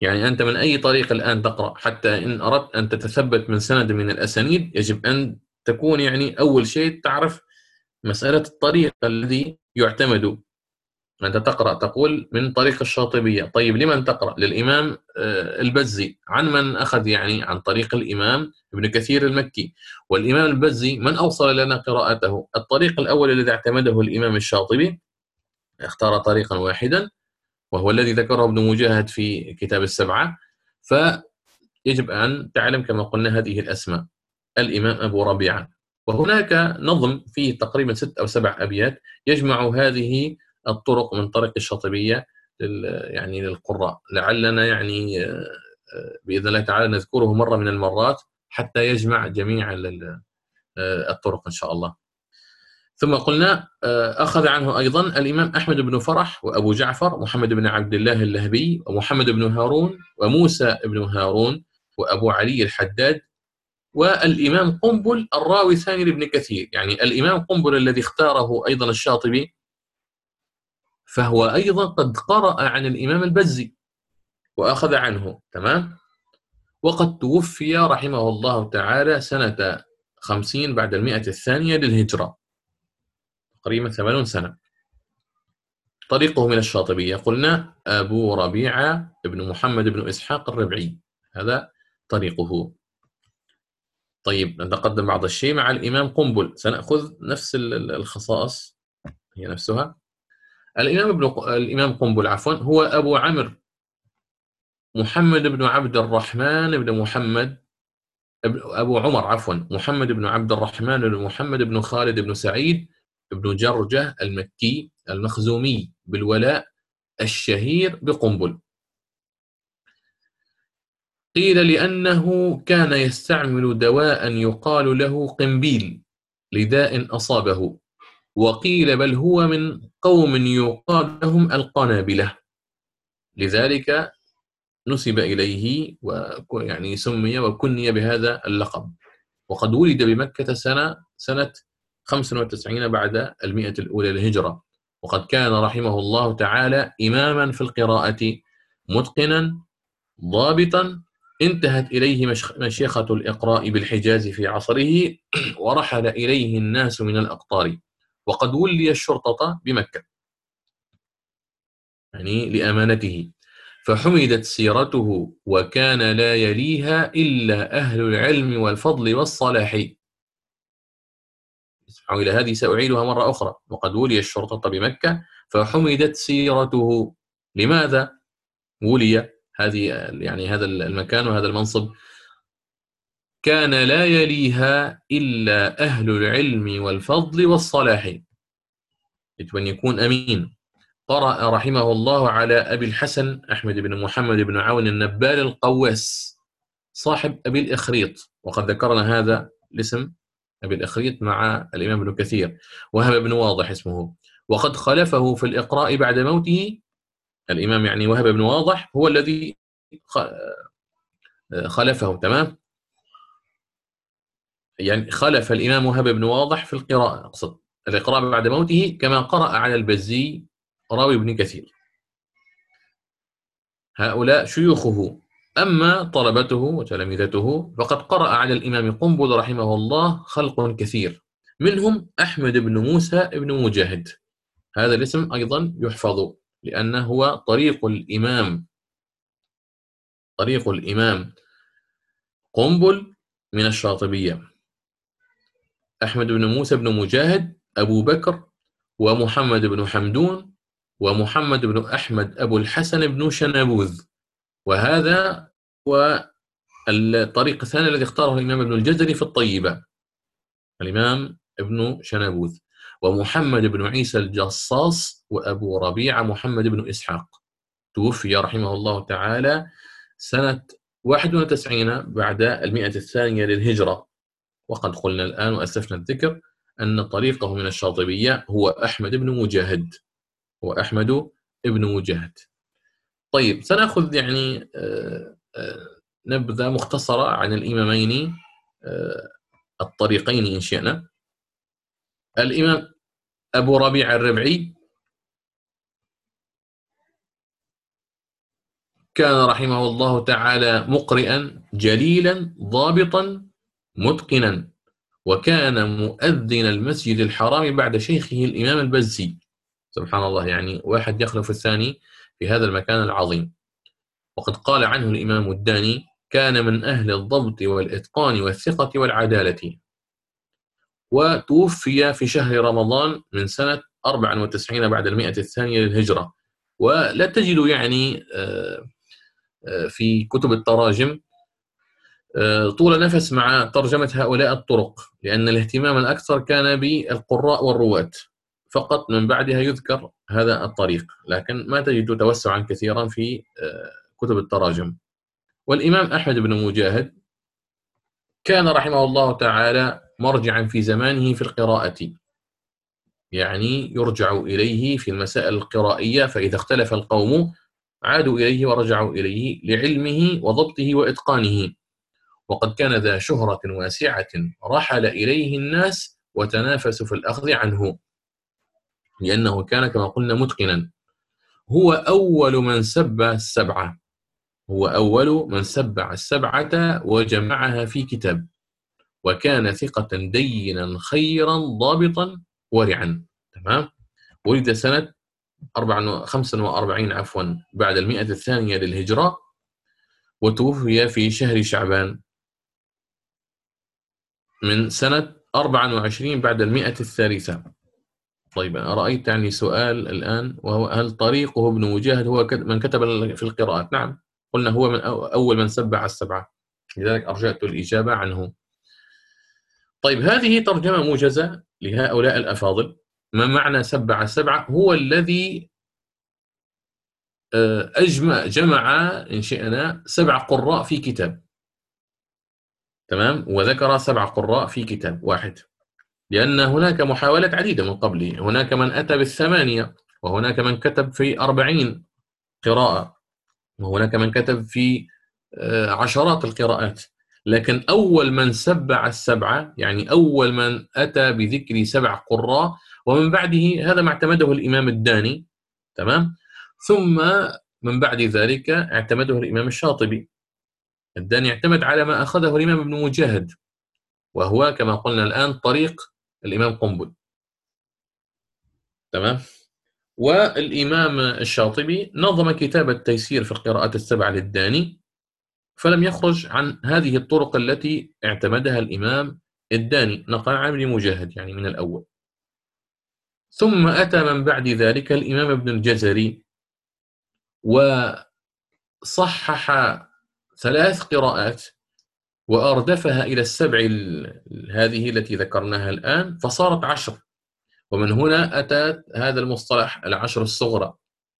يعني أنت من أي طريق الآن تقرأ، حتى إن أردت أن تتثبت من سند من الأسانيد يجب أن تكون يعني أول شيء تعرف مسألة الطريق الذي يعتمد. أنت تقرأ تقول من طريق الشاطبية، طيب لمن تقرأ؟ للإمام البزي. عن من أخذ؟ يعني عن طريق الإمام ابن كثير المكي. والإمام البزي من أوصل لنا قراءته؟ الطريق الأول الذي اعتمده الإمام الشاطبي، اختار طريقا واحدا وهو الذي ذكره ابن مجاهد في كتاب السبعة. فيجب أن تعلم كما قلنا هذه الأسماء: الإمام أبو ربيعة. وهناك نظم فيه تقريبا ست أو سبع أبيات يجمع هذه الطرق من طريق الشاطبية يعني للقراء، لعلنا يعني بإذن الله تعالى نذكره مرة من المرات حتى يجمع جميع الطرق إن شاء الله. ثم قلنا أخذ عنه أيضا الإمام أحمد بن فرح وأبو جعفر محمد بن عبد الله اللهبي ومحمد بن هارون وموسى بن هارون وأبو علي الحداد والإمام قنبل الراوي الثاني لابن كثير. يعني الإمام قنبل الذي اختاره أيضا الشاطبي فهو أيضا قد قرأ عن الإمام البزي وأخذ عنه، تمام. وقد توفي رحمه الله تعالى سنة خمسين بعد المئة الثانية للهجرة، تقريبا ثمانون سنة. طريقه من الشاطبية قلنا أبو ربيعة ابن محمد بن إسحاق الربعي، هذا طريقه. طيب نتقدم بعض الشيء مع الإمام قنبل، سنأخذ نفس الخصائص هي نفسها. الإمام ابن الإمام قنبل عفوا هو أبو عمرو محمد بن عبد الرحمن بن محمد أبو عمر عفوا محمد بن عبد الرحمن بن محمد بن خالد بن سعيد بن جرجة المكي المخزومي بالولاء الشهير بقنبل. قيل لأنه كان يستعمل دواء يقال له قنبيل لداء أصابه، وقيل بل هو من قوم يقال لهم القنابلة، لذلك نسب إليه ويعني سمي وكني بهذا اللقب. وقد ولد بمكة سنة سنة خمسة وتسعين بعد المئة الأولى للهجرة، وقد كان رحمه الله تعالى إماما في القراءة متقنا ضابطا، انتهت إليه مشيخة الإقراء بالحجاز في عصره ورحل إليه الناس من الأقطار، وقد ولي الشرطة بمكة يعني لأمانته، فحمدت سيرته وكان لا يليها إلا أهل العلم والفضل والصلاح. اسمعوا إلى هذه سأعيدها مرة أخرى: وقد ولي الشرطة بمكة فحمدت سيرته. لماذا ولي هذه يعني هذا المكان وهذا المنصب؟ كان لا يليها إلا أهل العلم والفضل والصلاح، يجب أن يكون أمين. قرأ رحمه الله على أبي الحسن أحمد بن محمد بن عون النبال القواس صاحب أبي الإخريط، وقد ذكرنا هذا الاسم أبي الإخريط مع الإمام ابن كثير. وهب بن واضح اسمه، وقد خلفه في الإقراء بعد موته الإمام يعني وهب بن واضح هو الذي خلفه، تمام، يعني خلف الإمام وهب بن واضح في القراءة، أقصد الإقراء بعد موته، كما قرأ على البزي راوي ابن كثير. هؤلاء شيوخه. أما طلبته وتلامذته فقد قرأ على الإمام قنبل رحمه الله خلق كثير، منهم أحمد بن موسى بن مجاهد. هذا الاسم أيضا يحفظ لأنه هو طريق الإمام طريق الإمام قنبل من الشاطبية. أحمد بن موسى بن مجاهد أبو بكر ومحمد بن حمدون ومحمد بن أحمد أبو الحسن بن شنابوذ. وهذا هو الطريق الثاني الذي اختاره الإمام ابن الجزري في الطيبة، الإمام ابن شنابوذ. ومحمد بن عيسى الجصاص وأبو ربيعة محمد بن إسحاق، توفي رحمه الله تعالى سنة واحد وتسعين بعد المئة الثانية للهجرة. وقد قلنا الآن وأسفنا الذكر أن طريقه من الشاطبية هو أحمد بن مجاهد هو أحمد بن مجاهد. طيب سنأخذ يعني نبذة مختصرة عن الإمامين الطريقين إن شئنا. الإمام أبو ربيعة الربعي كان رحمه الله تعالى مقرئا جليلا ضابطا متقنا، وكان مؤذن المسجد الحرام بعد شيخه الإمام البزي. سبحان الله، يعني واحد يخلف الثاني في هذا المكان العظيم. وقد قال عنه الإمام الداني: كان من أهل الضبط والإتقان والثقة والعدالة. وتوفي في شهر رمضان من سنة أربع وتسعين بعد المئة الثانية للهجرة. ولا تجد يعني في كتب التراجم طول نفس مع ترجمة هؤلاء الطرق، لأن الاهتمام الأكثر كان بالقراء والرواة فقط، من بعدها يذكر هذا الطريق، لكن ما تجد توسعا كثيرا في كتب التراجم. والإمام أحمد بن مجاهد كان رحمه الله تعالى مرجعا في زمانه في القراءة، يعني يرجع إليه في المسائل القرائية، فإذا اختلف القوم عادوا إليه ورجعوا إليه لعلمه وضبطه وإتقانه. وقد كان ذا شهرة واسعة رحل إليه الناس وتنافسوا في الأخذ عنه، لأنه كان كما قلنا متقنا. هو أول من سبع السبعة هو أول من سبع السبعة وجمعها في كتاب، وكان ثقة دينا خيرا ضابطا ورعا. تمام. ولد سنة خمسة وأربعين عفوا بعد المئة الثانية للهجرة، وتوفي في شهر شعبان من سنة أربع وعشرين بعد المئة الثالثة. طيب، أنا رأيت يعني سؤال الآن، وهو: هل طريقه ابن مجاهد هو من كتب في القراءات؟ نعم، قلنا هو من أول من سبع السبعة، لذلك أرجعت الإجابة عنه. طيب، هذه ترجمة موجزة لهؤلاء الأفاضل. ما معنى سبع السبعة؟ هو الذي أجمع جمع إن شئنا سبع قراء في كتاب. تمام. وذكر سبع قراء في كتاب واحد، لأن هناك محاولات عديدة من قبله. هناك من أتى بالثمانية، وهناك من كتب في أربعين قراءة، وهناك من كتب في عشرات القراءات. لكن أول من سبع السبعة، يعني أول من أتى بذكر سبع قراء، ومن بعده هذا ما اعتمده الإمام الداني. تمام. ثم من بعد ذلك اعتمده الإمام الشاطبي. الداني اعتمد على ما أخذه الإمام ابن مجاهد، وهو كما قلنا الآن طريق الإمام قنبل. تمام. والإمام الشاطبي نظم كتاب التيسير في القراءات السبع للداني، فلم يخرج عن هذه الطرق التي اعتمدها الإمام الداني نقلا عن ابن مجاهد، يعني من الأول. ثم أتى من بعد ذلك الإمام ابن الجزري، وصحح ثلاث قراءات وأردفها إلى السبع هذه التي ذكرناها الآن، فصارت عشر. ومن هنا أتى هذا المصطلح العشر الصغرى،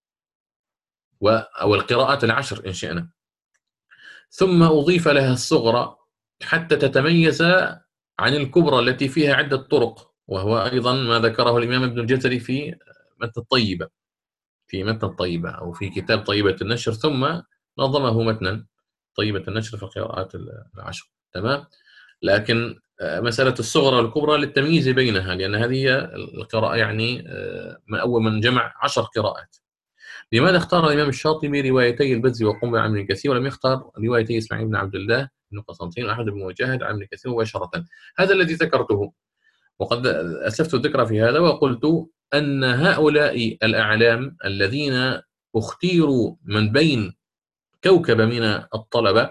أو القراءات العشر إن شئنا. ثم أضيف لها الصغرى حتى تتميز عن الكبرى التي فيها عدة طرق، وهو أيضا ما ذكره الإمام ابن الجزري في متن الطيبة في متن الطيبة أو في كتاب طيبة النشر، ثم نظمه متنا طيبة النشر في القراءات العشر. تمام. لكن مسألة الصغرى والكبرى للتمييز بينها، لأن هذه القراءة يعني من أول من جمع عشر قراءات. لماذا اختار الإمام الشاطبي روايتي البزي وقنبل عن ابن كثير، ولم يختار روايتي إسماعيل بن عبد الله بن قسطنطين وأحمد بن مجاهد عن ابن كثير مباشرة؟ هذا الذي ذكرته، وقد أسلفت الذكر في هذا وقلت أن هؤلاء الأعلام الذين اختيروا من بين كوكب من الطلبة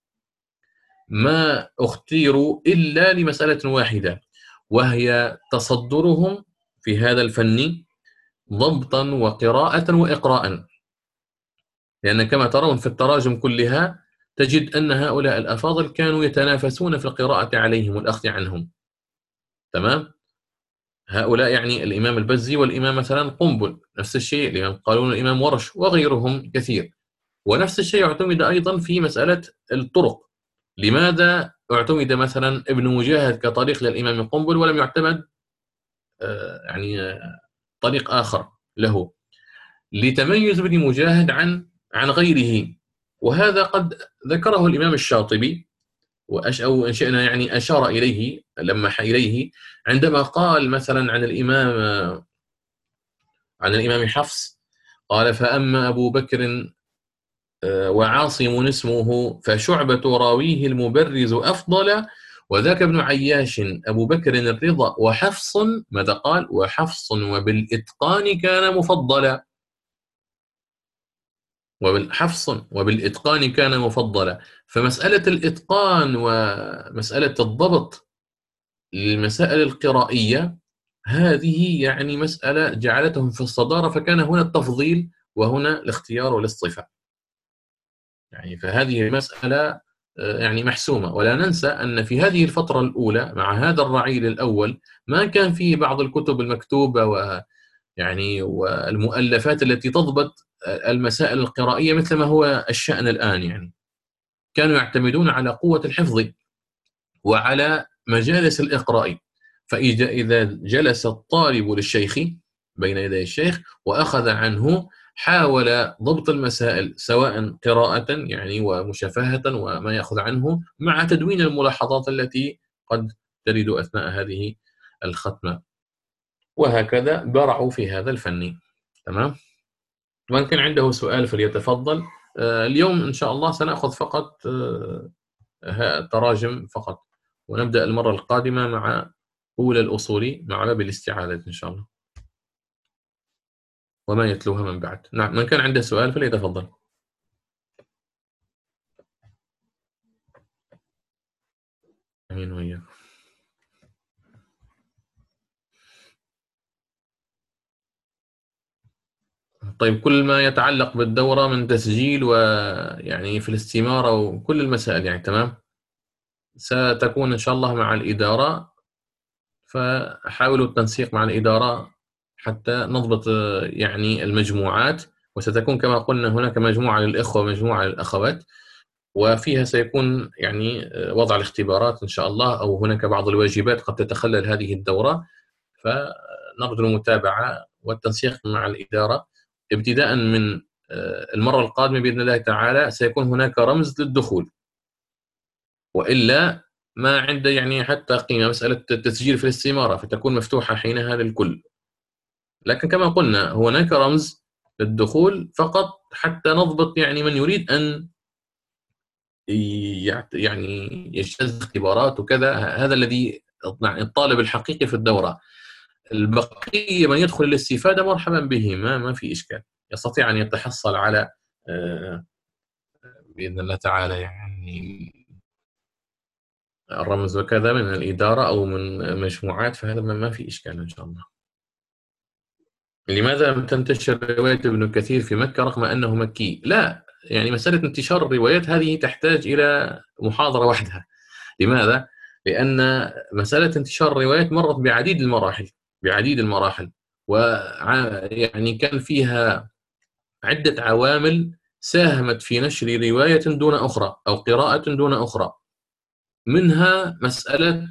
ما اختيروا إلا لمسألة واحدة، وهي تصدرهم في هذا الفن ضبطا وقراءة وإقراء. لأن كما ترون في التراجم كلها تجد أن هؤلاء الأفاضل كانوا يتنافسون في القراءة عليهم والأخذ عنهم. تمام. هؤلاء يعني الإمام البزي والإمام مثلا قنبل، نفس الشيء الإمام قالون، الإمام ورش، وغيرهم كثير. ونفس الشيء اعتمد أيضا في مسألة الطرق. لماذا اعتمد مثلا ابن مجاهد كطريق للإمام قنبل ولم يعتمد آه يعني آه طريق آخر له؟ لتميز ابن مجاهد عن عن غيره. وهذا قد ذكره الإمام الشاطبي، أو إن شئنا يعني أشار إليه، لمح إليه عندما قال مثلا عن الإمام عن الإمام حفص، قال: فأما أبو بكر وعاصم اسمه فشعبة راويه المبرز أفضل، وذاك ابن عياش أبو بكر الرضا، وحفص ماذا قال؟ وحفص وبالإتقان كان مفضلا، وبالحفص وبالإتقان كان مفضلا. فمسألة الإتقان ومسألة الضبط للمسائل القرائية هذه يعني مسألة جعلتهم في الصدارة، فكان هنا التفضيل وهنا الاختيار والاصطفاء. يعني فهذه مسألة يعني محسومة. ولا ننسى أن في هذه الفترة الأولى مع هذا الرعيل الأول ما كان فيه بعض الكتب المكتوبة ويعني والمؤلفات التي تضبط المسائل القرائية مثل ما هو الشأن الآن. يعني كانوا يعتمدون على قوة الحفظ وعلى مجالس الإقراء. فإذا إذا جلس الطالب للشيخ بين يدي الشيخ وأخذ عنه، حاول ضبط المسائل سواء قراءة يعني ومشافهة وما يأخذ عنه، مع تدوين الملاحظات التي قد ترد أثناء هذه الختمة. وهكذا برعوا في هذا الفن. تمام. من كان عنده سؤال فليتفضل. اليوم إن شاء الله سنأخذ فقط تراجم فقط، ونبدأ المرة القادمة مع أولى الأصول مع باب الاستعاذة إن شاء الله وما يتلوها من بعد. نعم، من كان عنده سؤال فليتفضل. أمين وإياك. طيب، كل ما يتعلق بالدورة من تسجيل ويعني في الاستمارة وكل المسائل يعني تمام، ستكون إن شاء الله مع الإدارة، فحاولوا التنسيق مع الإدارة حتى نضبط يعني المجموعات. وستكون كما قلنا هناك مجموعة للإخوة ومجموعة للأخوات، وفيها سيكون يعني وضع الاختبارات إن شاء الله، أو هناك بعض الواجبات قد تتخلل هذه الدورة، فنرجو المتابعة والتنسيق مع الإدارة. ابتداء من المرة القادمة بإذن الله تعالى سيكون هناك رمز للدخول، وإلا ما عنده يعني حتى قيمة مسألة التسجيل في الاستمارة، فتكون مفتوحة حينها للكل. لكن كما قلنا هناك رمز للدخول فقط حتى نضبط يعني من يريد أن يعني يجتاز اختبارات وكذا. هذا الذي الطالب الحقيقي في الدورة. البقية من يدخل للاستفادة مرحبا به، ما ما في إشكال، يستطيع أن يتحصل على بإذن الله تعالى يعني الرمز وكذا من الإدارة أو من مجموعات، فهذا ما في إشكال إن شاء الله. لماذا لم تنتشر رواية ابن كثير في مكة رغم أنه مكي؟ لا، يعني مسألة انتشار الروايات هذه تحتاج إلى محاضرة وحدها. لماذا؟ لأن مسألة انتشار الروايات مرت بعديد المراحل بعديد المراحل ويعني كان فيها عدة عوامل ساهمت في نشر رواية دون أخرى أو قراءة دون أخرى. منها مسألة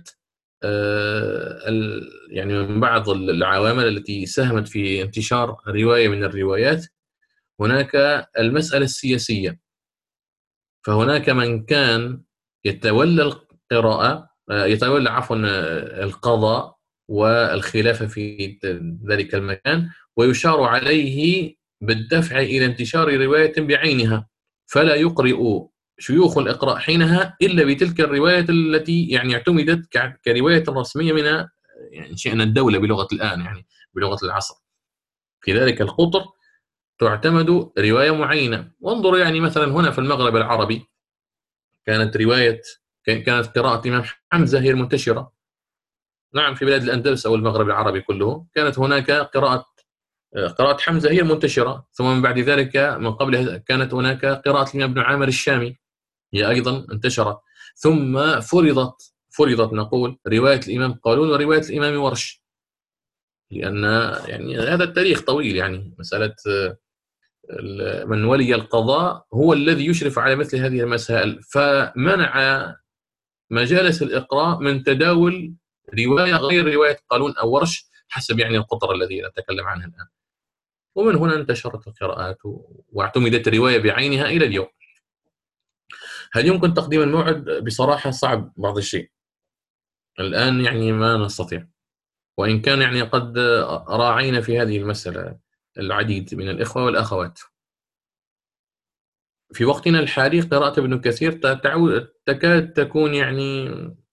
يعني من بعض العوامل التي ساهمت في انتشار رواية من الروايات هناك المسألة السياسية. فهناك من كان يتولى القراءة يتولى عفوا القضاء والخلافة في ذلك المكان، ويشار عليه بالدفع إلى انتشار رواية بعينها، فلا يقرئ شيوخ الإقراء حينها إلا بتلك الرواية التي يعني اعتمدت كرواية رسمية من يعني شأن الدولة بلغة الآن، يعني بلغة العصر. في ذلك القطر تعتمد رواية معينة. وانظروا يعني مثلا هنا في المغرب العربي كانت رواية كانت قراءة الإمام حمزة هي المنتشرة. نعم، في بلاد الأندلس أو المغرب العربي كله كانت هناك قراءة قراءة حمزة هي المنتشرة. ثم من بعد ذلك من قبلها كانت هناك قراءة الإمام ابن عامر الشامي هي أيضا انتشرت. ثم فرضت فرضت نقول رواية الإمام قالون ورواية الإمام ورش، لأن يعني هذا التاريخ طويل. يعني مسألة من ولي القضاء هو الذي يشرف على مثل هذه المسائل، فمنع مجالس الإقراء من تداول رواية غير رواية قالون أو ورش حسب يعني القطر الذي نتكلم عنه الآن. ومن هنا انتشرت القراءات واعتمدت الرواية بعينها إلى اليوم. هل يمكن تقديم الموعد؟ بصراحة صعب بعض الشيء الآن، يعني ما نستطيع، وإن كان يعني قد راعينا في هذه المسألة العديد من الإخوة والأخوات. في وقتنا الحالي قراءة ابن كثير تعود تكاد تكون يعني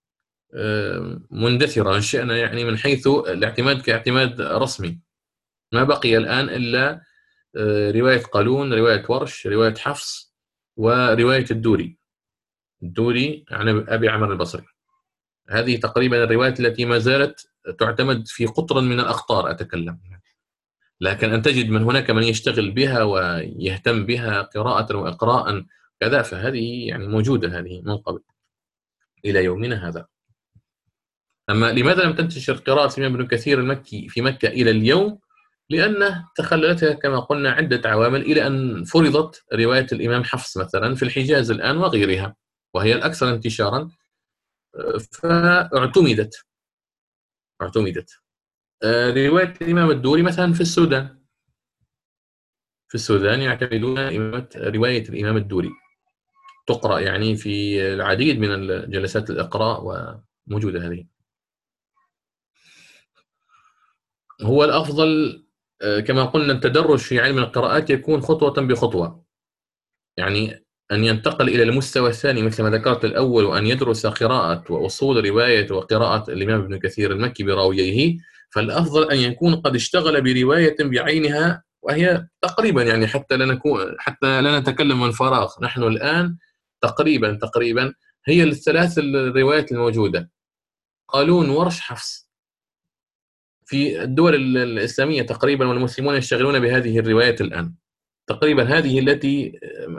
مندثرة شئنا يعني من حيث الاعتماد كاعتماد رسمي. ما بقي الآن إلا رواية قالون، رواية ورش، رواية حفص، ورواية الدوري الدوري عن أبي عمرو البصري. هذه تقريبا الروايات التي ما زالت تعتمد في قطر من الأخطار أتكلم. لكن أن تجد من هناك من يشتغل بها ويهتم بها قراءة وإقراء كذا، فهذه يعني موجودة هذه من قبل إلى يومنا هذا. أما لماذا لم تنتشر قراءة الإمام ابن كثير المكي في مكة إلى اليوم؟ لأنه تخللتها كما قلنا عدة عوامل، إلى أن فرضت رواية الإمام حفص مثلا في الحجاز الآن وغيرها، وهي الأكثر انتشارا، فاعتمدت اعتمدت رواية الإمام الدوري مثلا في السودان في السودان يعتمدون رواية الإمام الدوري، تقرأ يعني في العديد من جلسات الإقراء وموجودة هذه. هو الأفضل كما قلنا التدرج في علم القراءات يكون خطوة بخطوة، يعني أن ينتقل إلى المستوى الثاني مثل ما ذكرت الأول، وأن يدرس قراءة وأصول رواية وقراءة الإمام ابن كثير المكي براوييه، فالأفضل أن يكون قد اشتغل برواية بعينها، وهي تقريبا يعني حتى لا نكون حتى لا نتكلم من فراغ، نحن الآن تقريبا تقريبا هي الثلاث الروايات الموجودة: قالون، ورش، حفص. في الدول الإسلامية تقريبا والمسلمون يشتغلون بهذه الروايات الآن تقريبا، هذه التي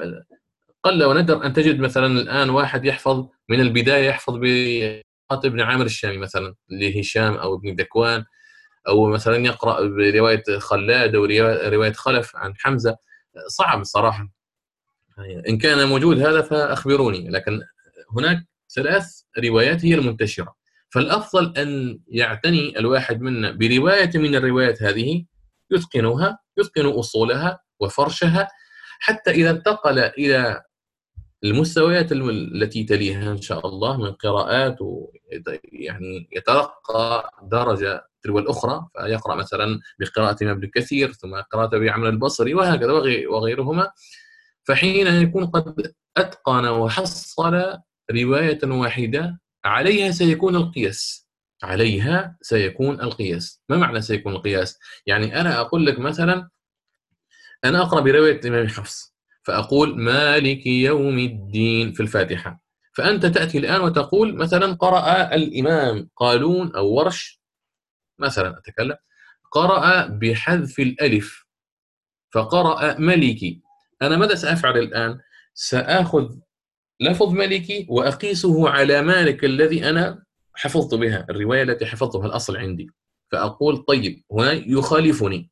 قل وندر أن تجد مثلا الآن واحد يحفظ من البداية، يحفظ بقراءة ابن عامر الشامي مثلا لهشام أو ابن دكوان، أو مثلا يقرأ برواية خلاد أو رواية خلف عن حمزة. صعب صراحة، إن كان موجود هذا فأخبروني، لكن هناك ثلاث روايات هي المنتشرة، فالأفضل أن يعتني الواحد منا برواية من الروايات هذه، يتقنها، يتقن أصولها وفرشها، حتى إذا انتقل إلى المستويات التي تليها إن شاء الله من قراءات، يعني يترقى درجة تلو الأخرى، فيقرأ مثلا بقراءة ابن كثير، ثم قراءة أبي عمرو البصري، وهكذا وغيرهما، فحين يكون قد أتقن وحصل رواية واحدة عليها سيكون القياس عليها سيكون القياس. ما معنى سيكون القياس؟ يعني أنا أقول لك مثلا أنا أقرأ برواية الإمام حفص، فأقول مالك يوم الدين في الفاتحة، فأنت تأتي الآن وتقول مثلا قرأ الإمام قالون أو ورش مثلا أتكلم، قرأ بحذف الألف فقرأ ملكي. أنا ماذا سأفعل الآن؟ سأخذ لفظ ملكي وأقيسه على مالك الذي أنا حفظت بها، الرواية التي حفظتها الأصل عندي، فأقول طيب هنا يخالفني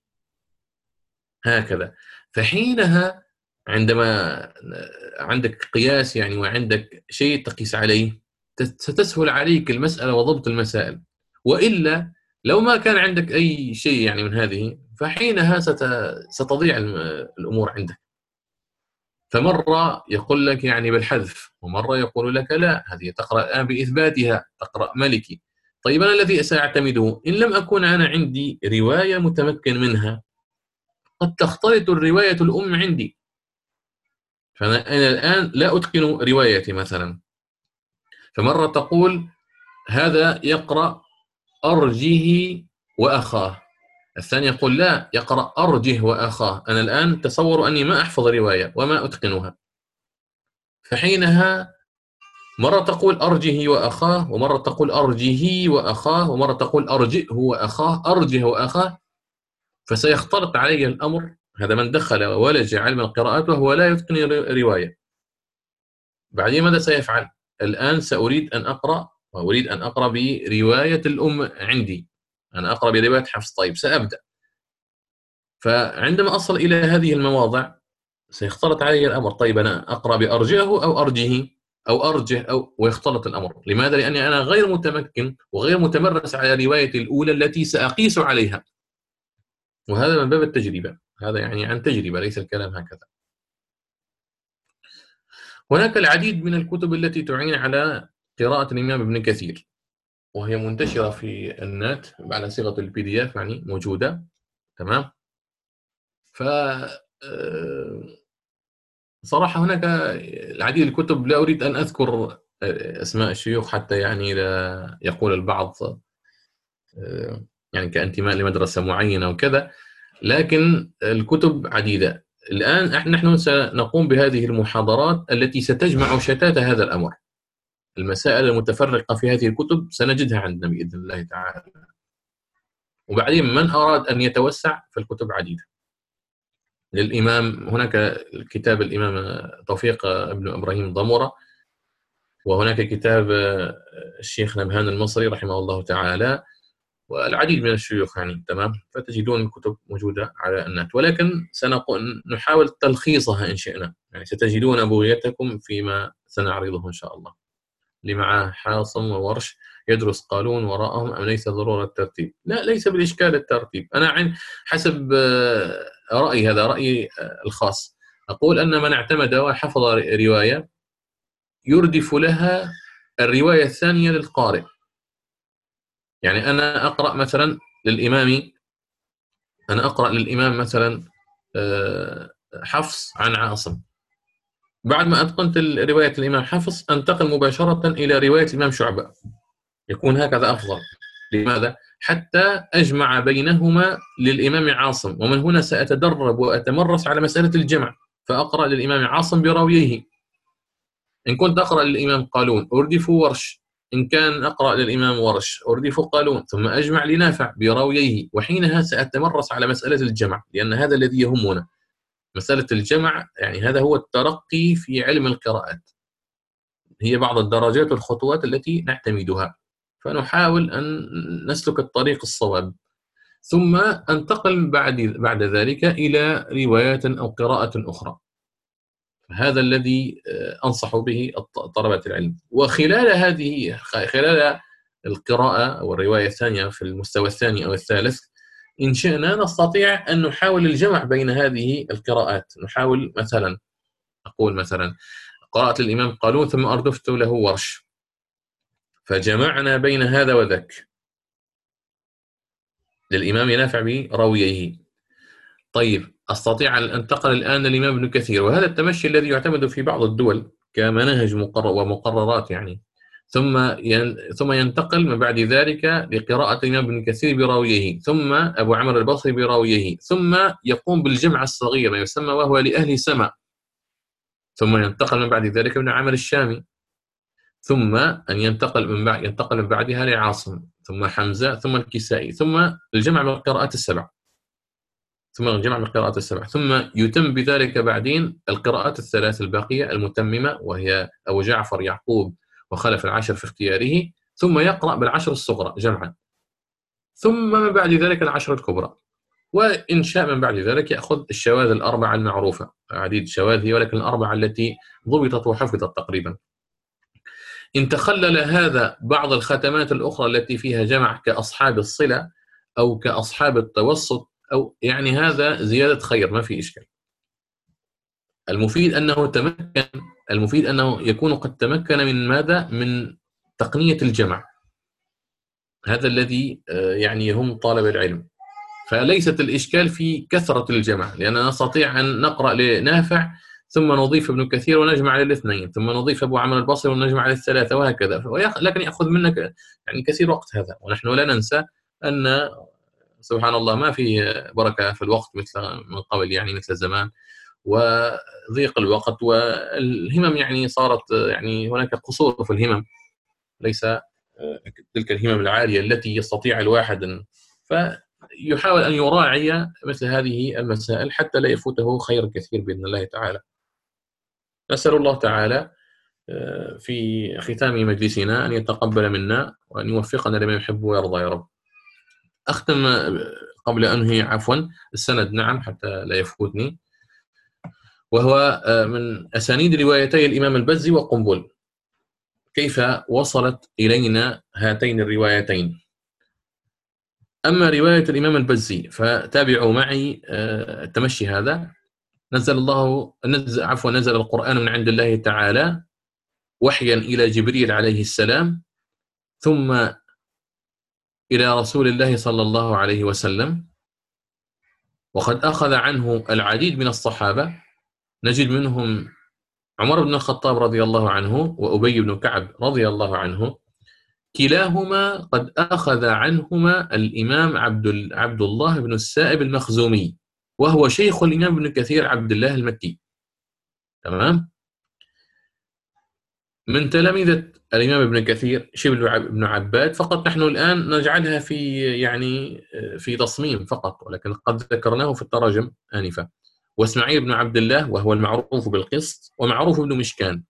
هكذا. فحينها عندما عندك قياس يعني وعندك شيء تقيس عليه، ستسهل عليك المسألة وضبط المسائل. وإلا لو ما كان عندك أي شيء يعني من هذه، فحينها ستضيع الأمور عندك. فمرة يقول لك يعني بالحذف، ومرة يقول لك لا، هذه تقرأ الآن بإثباتها، تقرأ ملكي. طيب أنا الذي سأعتمده إن لم أكن أنا عندي رواية متمكن منها، قد تختلط الرواية الأم عندي، فأنا الآن لا أتقن روايتي مثلا، فمرة تقول هذا يقرأ أرجه وأخاه، الثاني يقول لا يقرأ أرجه وأخاه. أنا الآن تصور أني ما أحفظ رواية وما أتقنها، فحينها مرة تقول أرجه وأخاه، ومرة تقول أرجه وأخاه، ومرة تقول أرجئه وأخاه، أرجه وأخاه، فسيختلط علي الأمر. هذا من دخل ولج علم القراءات وهو لا يتقن رواية، بعدين ماذا سيفعل؟ الآن سأريد أن أقرأ وأريد أن أقرأ برواية الأم عندي، أنا أقرأ برواية حفص، طيب سأبدأ، فعندما أصل إلى هذه المواضع سيختلط علي الأمر، طيب أنا أقرأ بأرجئه أو أرجه أو أرجه أو ويختلط الأمر. لماذا؟ لأني أنا غير متمكن وغير متمرس على رواية الأولى التي سأقيس عليها، وهذا من باب التجربة، هذا يعني عن تجربة ليس الكلام هكذا. هناك العديد من الكتب التي تعين على قراءة الإمام ابن كثير، وهي منتشرة في النت على صيغة البي دي اف، يعني موجودة تمام. ف صراحة هناك العديد الكتب، لا أريد أن أذكر أسماء الشيوخ حتى يعني لا يقول البعض يعني كانتماء لمدرسة معينة وكذا، لكن الكتب عديدة. الآن نحن سنقوم بهذه المحاضرات التي ستجمع شتات هذا الأمر. المسائل المتفرقة في هذه الكتب سنجدها عندنا بإذن الله تعالى. وبعدين من أراد أن يتوسع فالكتب عديدة. للإمام هناك كتاب الإمام توفيق ابن إبراهيم ضمرة، وهناك كتاب الشيخ نبهان المصري رحمه الله تعالى، والعديد من الشيوخ يعني. تمام، فتجدون الكتب موجودة على النت، ولكن سنقول نحاول تلخيصها إن شئنا. يعني ستجدون بغيتكم فيما سنعرضه إن شاء الله. اللي معاه حاصم وورش يدرس قالون وراءهم أم ليس ضرورة الترتيب؟ لا، ليس بالإشكال الترتيب. أنا عن حسب رأيي، هذا رأيي الخاص، أقول أن من اعتمد وحفظ رواية يردف لها الرواية الثانية للقارئ. يعني أنا أقرأ مثلا للإمام أنا أقرأ للإمام مثلا حفص عن عاصم، بعد ما أتقنت رواية الإمام حفص أنتقل مباشرة إلى رواية الإمام شعبة، يكون هكذا أفضل. لماذا؟ حتى أجمع بينهما للإمام عاصم، ومن هنا سأتدرب وأتمرس على مسألة الجمع، فأقرأ للإمام عاصم براويه. إن كنت أقرأ للإمام قالون أردف ورش، إن كان أقرأ للإمام ورش أردف قالون، ثم أجمع لنافع براويه، وحينها سأتمرس على مسألة الجمع، لأن هذا الذي يهمنا، مسألة الجمع. يعني هذا هو الترقي في علم القراءات، هي بعض الدرجات والخطوات التي نعتمدها، فنحاول أن نسلك الطريق الصواب، ثم أنتقل بعد بعد ذلك إلى روايات أو قراءة أخرى. هذا الذي أنصح به طلبة العلم. وخلال هذه خلال القراءة أو الرواية الثانية في المستوى الثاني أو الثالث، إن شئنا نستطيع أن نحاول الجمع بين هذه القراءات. نحاول مثلا، أقول مثلا قرأت الإمام قالون ثم أردفت له ورش، فجمعنا بين هذا وذاك للإمام نافع براويه. طيب، أستطيع أن أنتقل الآن للإمام ابن كثير، وهذا التمشي الذي يعتمد في بعض الدول كمناهج مقرر ومقررات يعني. ثم ثم ينتقل من بعد ذلك لقراءة الإمام ابن كثير براويه، ثم أبو عمرو البصري براويه، ثم يقوم بالجمع الصغير ما يسمى وهو لأهل سمع، ثم ينتقل من بعد ذلك ابن عامر الشامي، ثم أن ينتقل من بعد ينتقل من بعدها لعاصم، ثم حمزة، ثم الكسائي، ثم الجمع من القراءات السبع، ثم الجمع من القراءات السبع، ثم يتم بذلك بعدين القراءات الثلاث الباقية المتممة، وهي أبو جعفر يعقوب وخلف العشر في اختياره، ثم يقرأ بالعشر الصغرى جمعا، ثم من بعد ذلك العشر الكبرى. وإن شاء من بعد ذلك يأخذ الشواذ الأربعة المعروفة، عديد شواذ ولكن الأربعة التي ضبطت وحفظت تقريبا. إن تخلل هذا بعض الختمات الأخرى التي فيها جمع كأصحاب الصلة أو كأصحاب التوسط، أو يعني هذا زيادة خير، ما في إشكال. المفيد أنه تمكن المفيد أنه يكون قد تمكن من ماذا؟ من تقنية الجمع. هذا الذي يعني يهم طالب العلم. فليست الإشكال في كثرة الجمع، لأننا نستطيع أن نقرأ لنافع ثم نضيف ابن كثير ونجمع للاثنين، ثم نضيف أبو عمرو البصري ونجمع للثلاثة، وهكذا. لكن يأخذ منك يعني كثير وقت هذا، ونحن لا ننسى أن سبحان الله ما في بركة في الوقت مثل من قبل، يعني مثل زمان، وضيق الوقت والهمم يعني صارت يعني هناك قصور في الهمم، ليس تلك الهمم العالية التي يستطيع الواحد. فيحاول أن يراعي مثل هذه المسائل حتى لا يفوته خير كثير بإذن الله تعالى. نسأل الله تعالى في ختام مجلسنا أن يتقبل منا وأن يوفقنا لما يحب ويرضى يا رب. أختم قبل أنهي عفوا السند، نعم، حتى لا يفوتني، وهو من أسانيد روايتي الإمام البزي وقنبل. كيف وصلت إلينا هاتين الروايتين؟ أما رواية الإمام البزي فتابعوا معي التمشي هذا. نزل الله نزل عفوا نزل القرآن من عند الله تعالى وحيا إلى جبريل عليه السلام، ثم إلى رسول الله صلى الله عليه وسلم، وقد أخذ عنه العديد من الصحابة، نجد منهم عمر بن الخطاب رضي الله عنه وأبي بن كعب رضي الله عنه، كلاهما قد أخذ عنهما الإمام عبد عبد الله بن السائب المخزومي، وهو شيخ الإمام ابن كثير عبد الله المكي. تمام. من تلامذة الإمام ابن كثير شبل بن عباد، فقط نحن الآن نجعلها في يعني في تصميم فقط، ولكن قد ذكرناه في التراجم آنفا. وإسماعيل بن عبد الله وهو المعروف بالقسط ومعروف بن مشكان.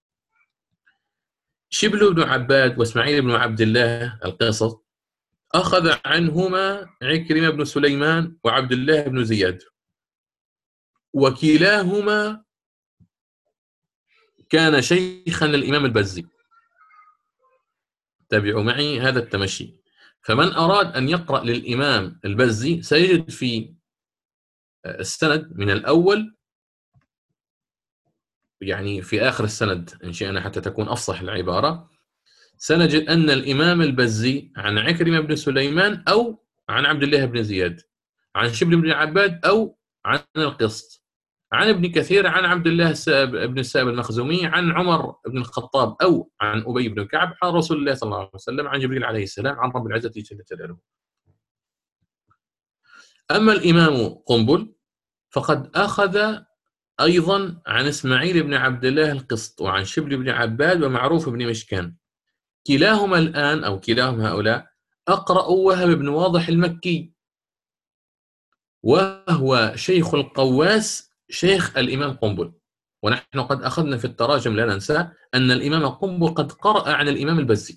شبل بن عباد وإسماعيل بن عبد الله القسط أخذ عنهما عكرمة بن سليمان وعبد الله بن زياد، وكلاهما كان شيخا للإمام البزي. تابعوا معي هذا التمشي. فمن أراد أن يقرأ للإمام البزي سيجد في السند من الأول، يعني في آخر السند إن شئنا حتى تكون أفصح العبارة، سنجد أن الإمام البزي عن عكرمة بن سليمان أو عن عبد الله بن زياد، عن شبل بن عباد أو عن القسط، عن ابن كثير عن عبد الله بن السائب المخزومي، عن عمر بن الخطاب أو عن أبي بن كعب، عن رسول الله صلى الله عليه وسلم، عن جبريل عليه السلام، عن رب العزة جل جلاله. أما الإمام قنبل فقد أخذ أيضا عن إسماعيل بن عبد الله القسط وعن شبل بن عباد ومعروف بن مشكان. كلاهما الآن أو كلاهما هؤلاء أقرأ وهب بن واضح المكي، وهو شيخ القواس شيخ الإمام قنبل. ونحن قد أخذنا في التراجم لا ننسى أن الإمام قنبل قد قرأ عن الإمام البزي،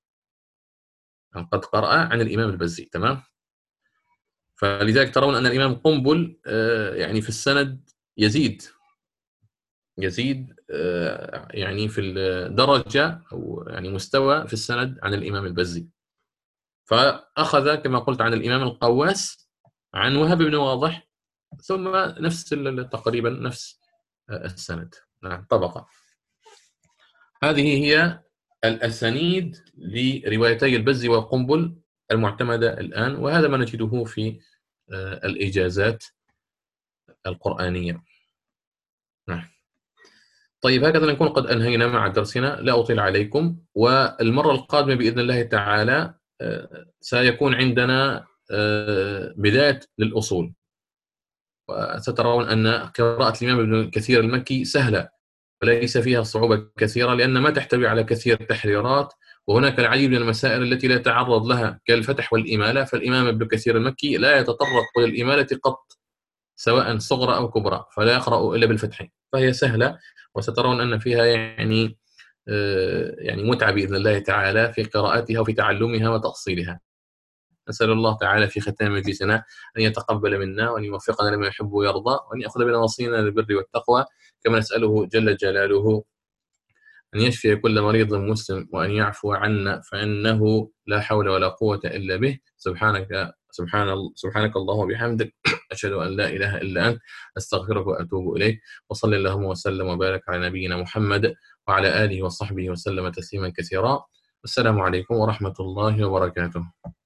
قد قرأ عن الإمام البزي. تمام. فلذلك ترون أن الإمام قنبل يعني في السند يزيد يزيد يعني في الدرجة أو يعني مستوى في السند عن الإمام البزي. فأخذ كما قلت عن الإمام القواس عن وهب بن واضح، ثم نفس تقريبا نفس السند. نعم طبقة. هذه هي الأسانيد لروايتي البزي وقنبل المعتمدة الآن، وهذا ما نجده في الإجازات القرآنية. نعم. طيب هكذا نكون قد أنهينا مع درسنا، لا أطيل عليكم. والمرة القادمة بإذن الله تعالى سيكون عندنا بداية للأصول، وسترون أن قراءة الإمام ابن كثير المكي سهلة وليس فيها صعوبة كثيرة، لأن ما تحتوي على كثير التحريرات، وهناك العديد من المسائل التي لا تعرض لها كالفتح والإمالة. فالإمام ابن كثير المكي لا يتطرق إلى الإمالة قط سواء صغرى أو كبرى، فلا يقرأ إلا بالفتح، فهي سهلة، وسترون أن فيها يعني يعني متعة بإذن الله تعالى في قراءتها وفي تعلمها وتأصيلها. نسأل الله تعالى في ختام مجلسنا أن يتقبل منا وأن يوفقنا لما يحب ويرضى، وأن يأخذ بنواصينا للبر والتقوى، كما نسأله جل جلاله أن يشفي كل مريض مسلم وأن يعفو عنا، فإنه لا حول ولا قوة إلا به. سبحانك سبحان سبحانك اللهم وبحمدك، أشهد أن لا إله إلا أنت، أستغفرك وأتوب إليك. وصلى اللهم وسلم وبارك على نبينا محمد وعلى آله وصحبه وسلم تسليما كثيرا. والسلام عليكم ورحمة الله وبركاته.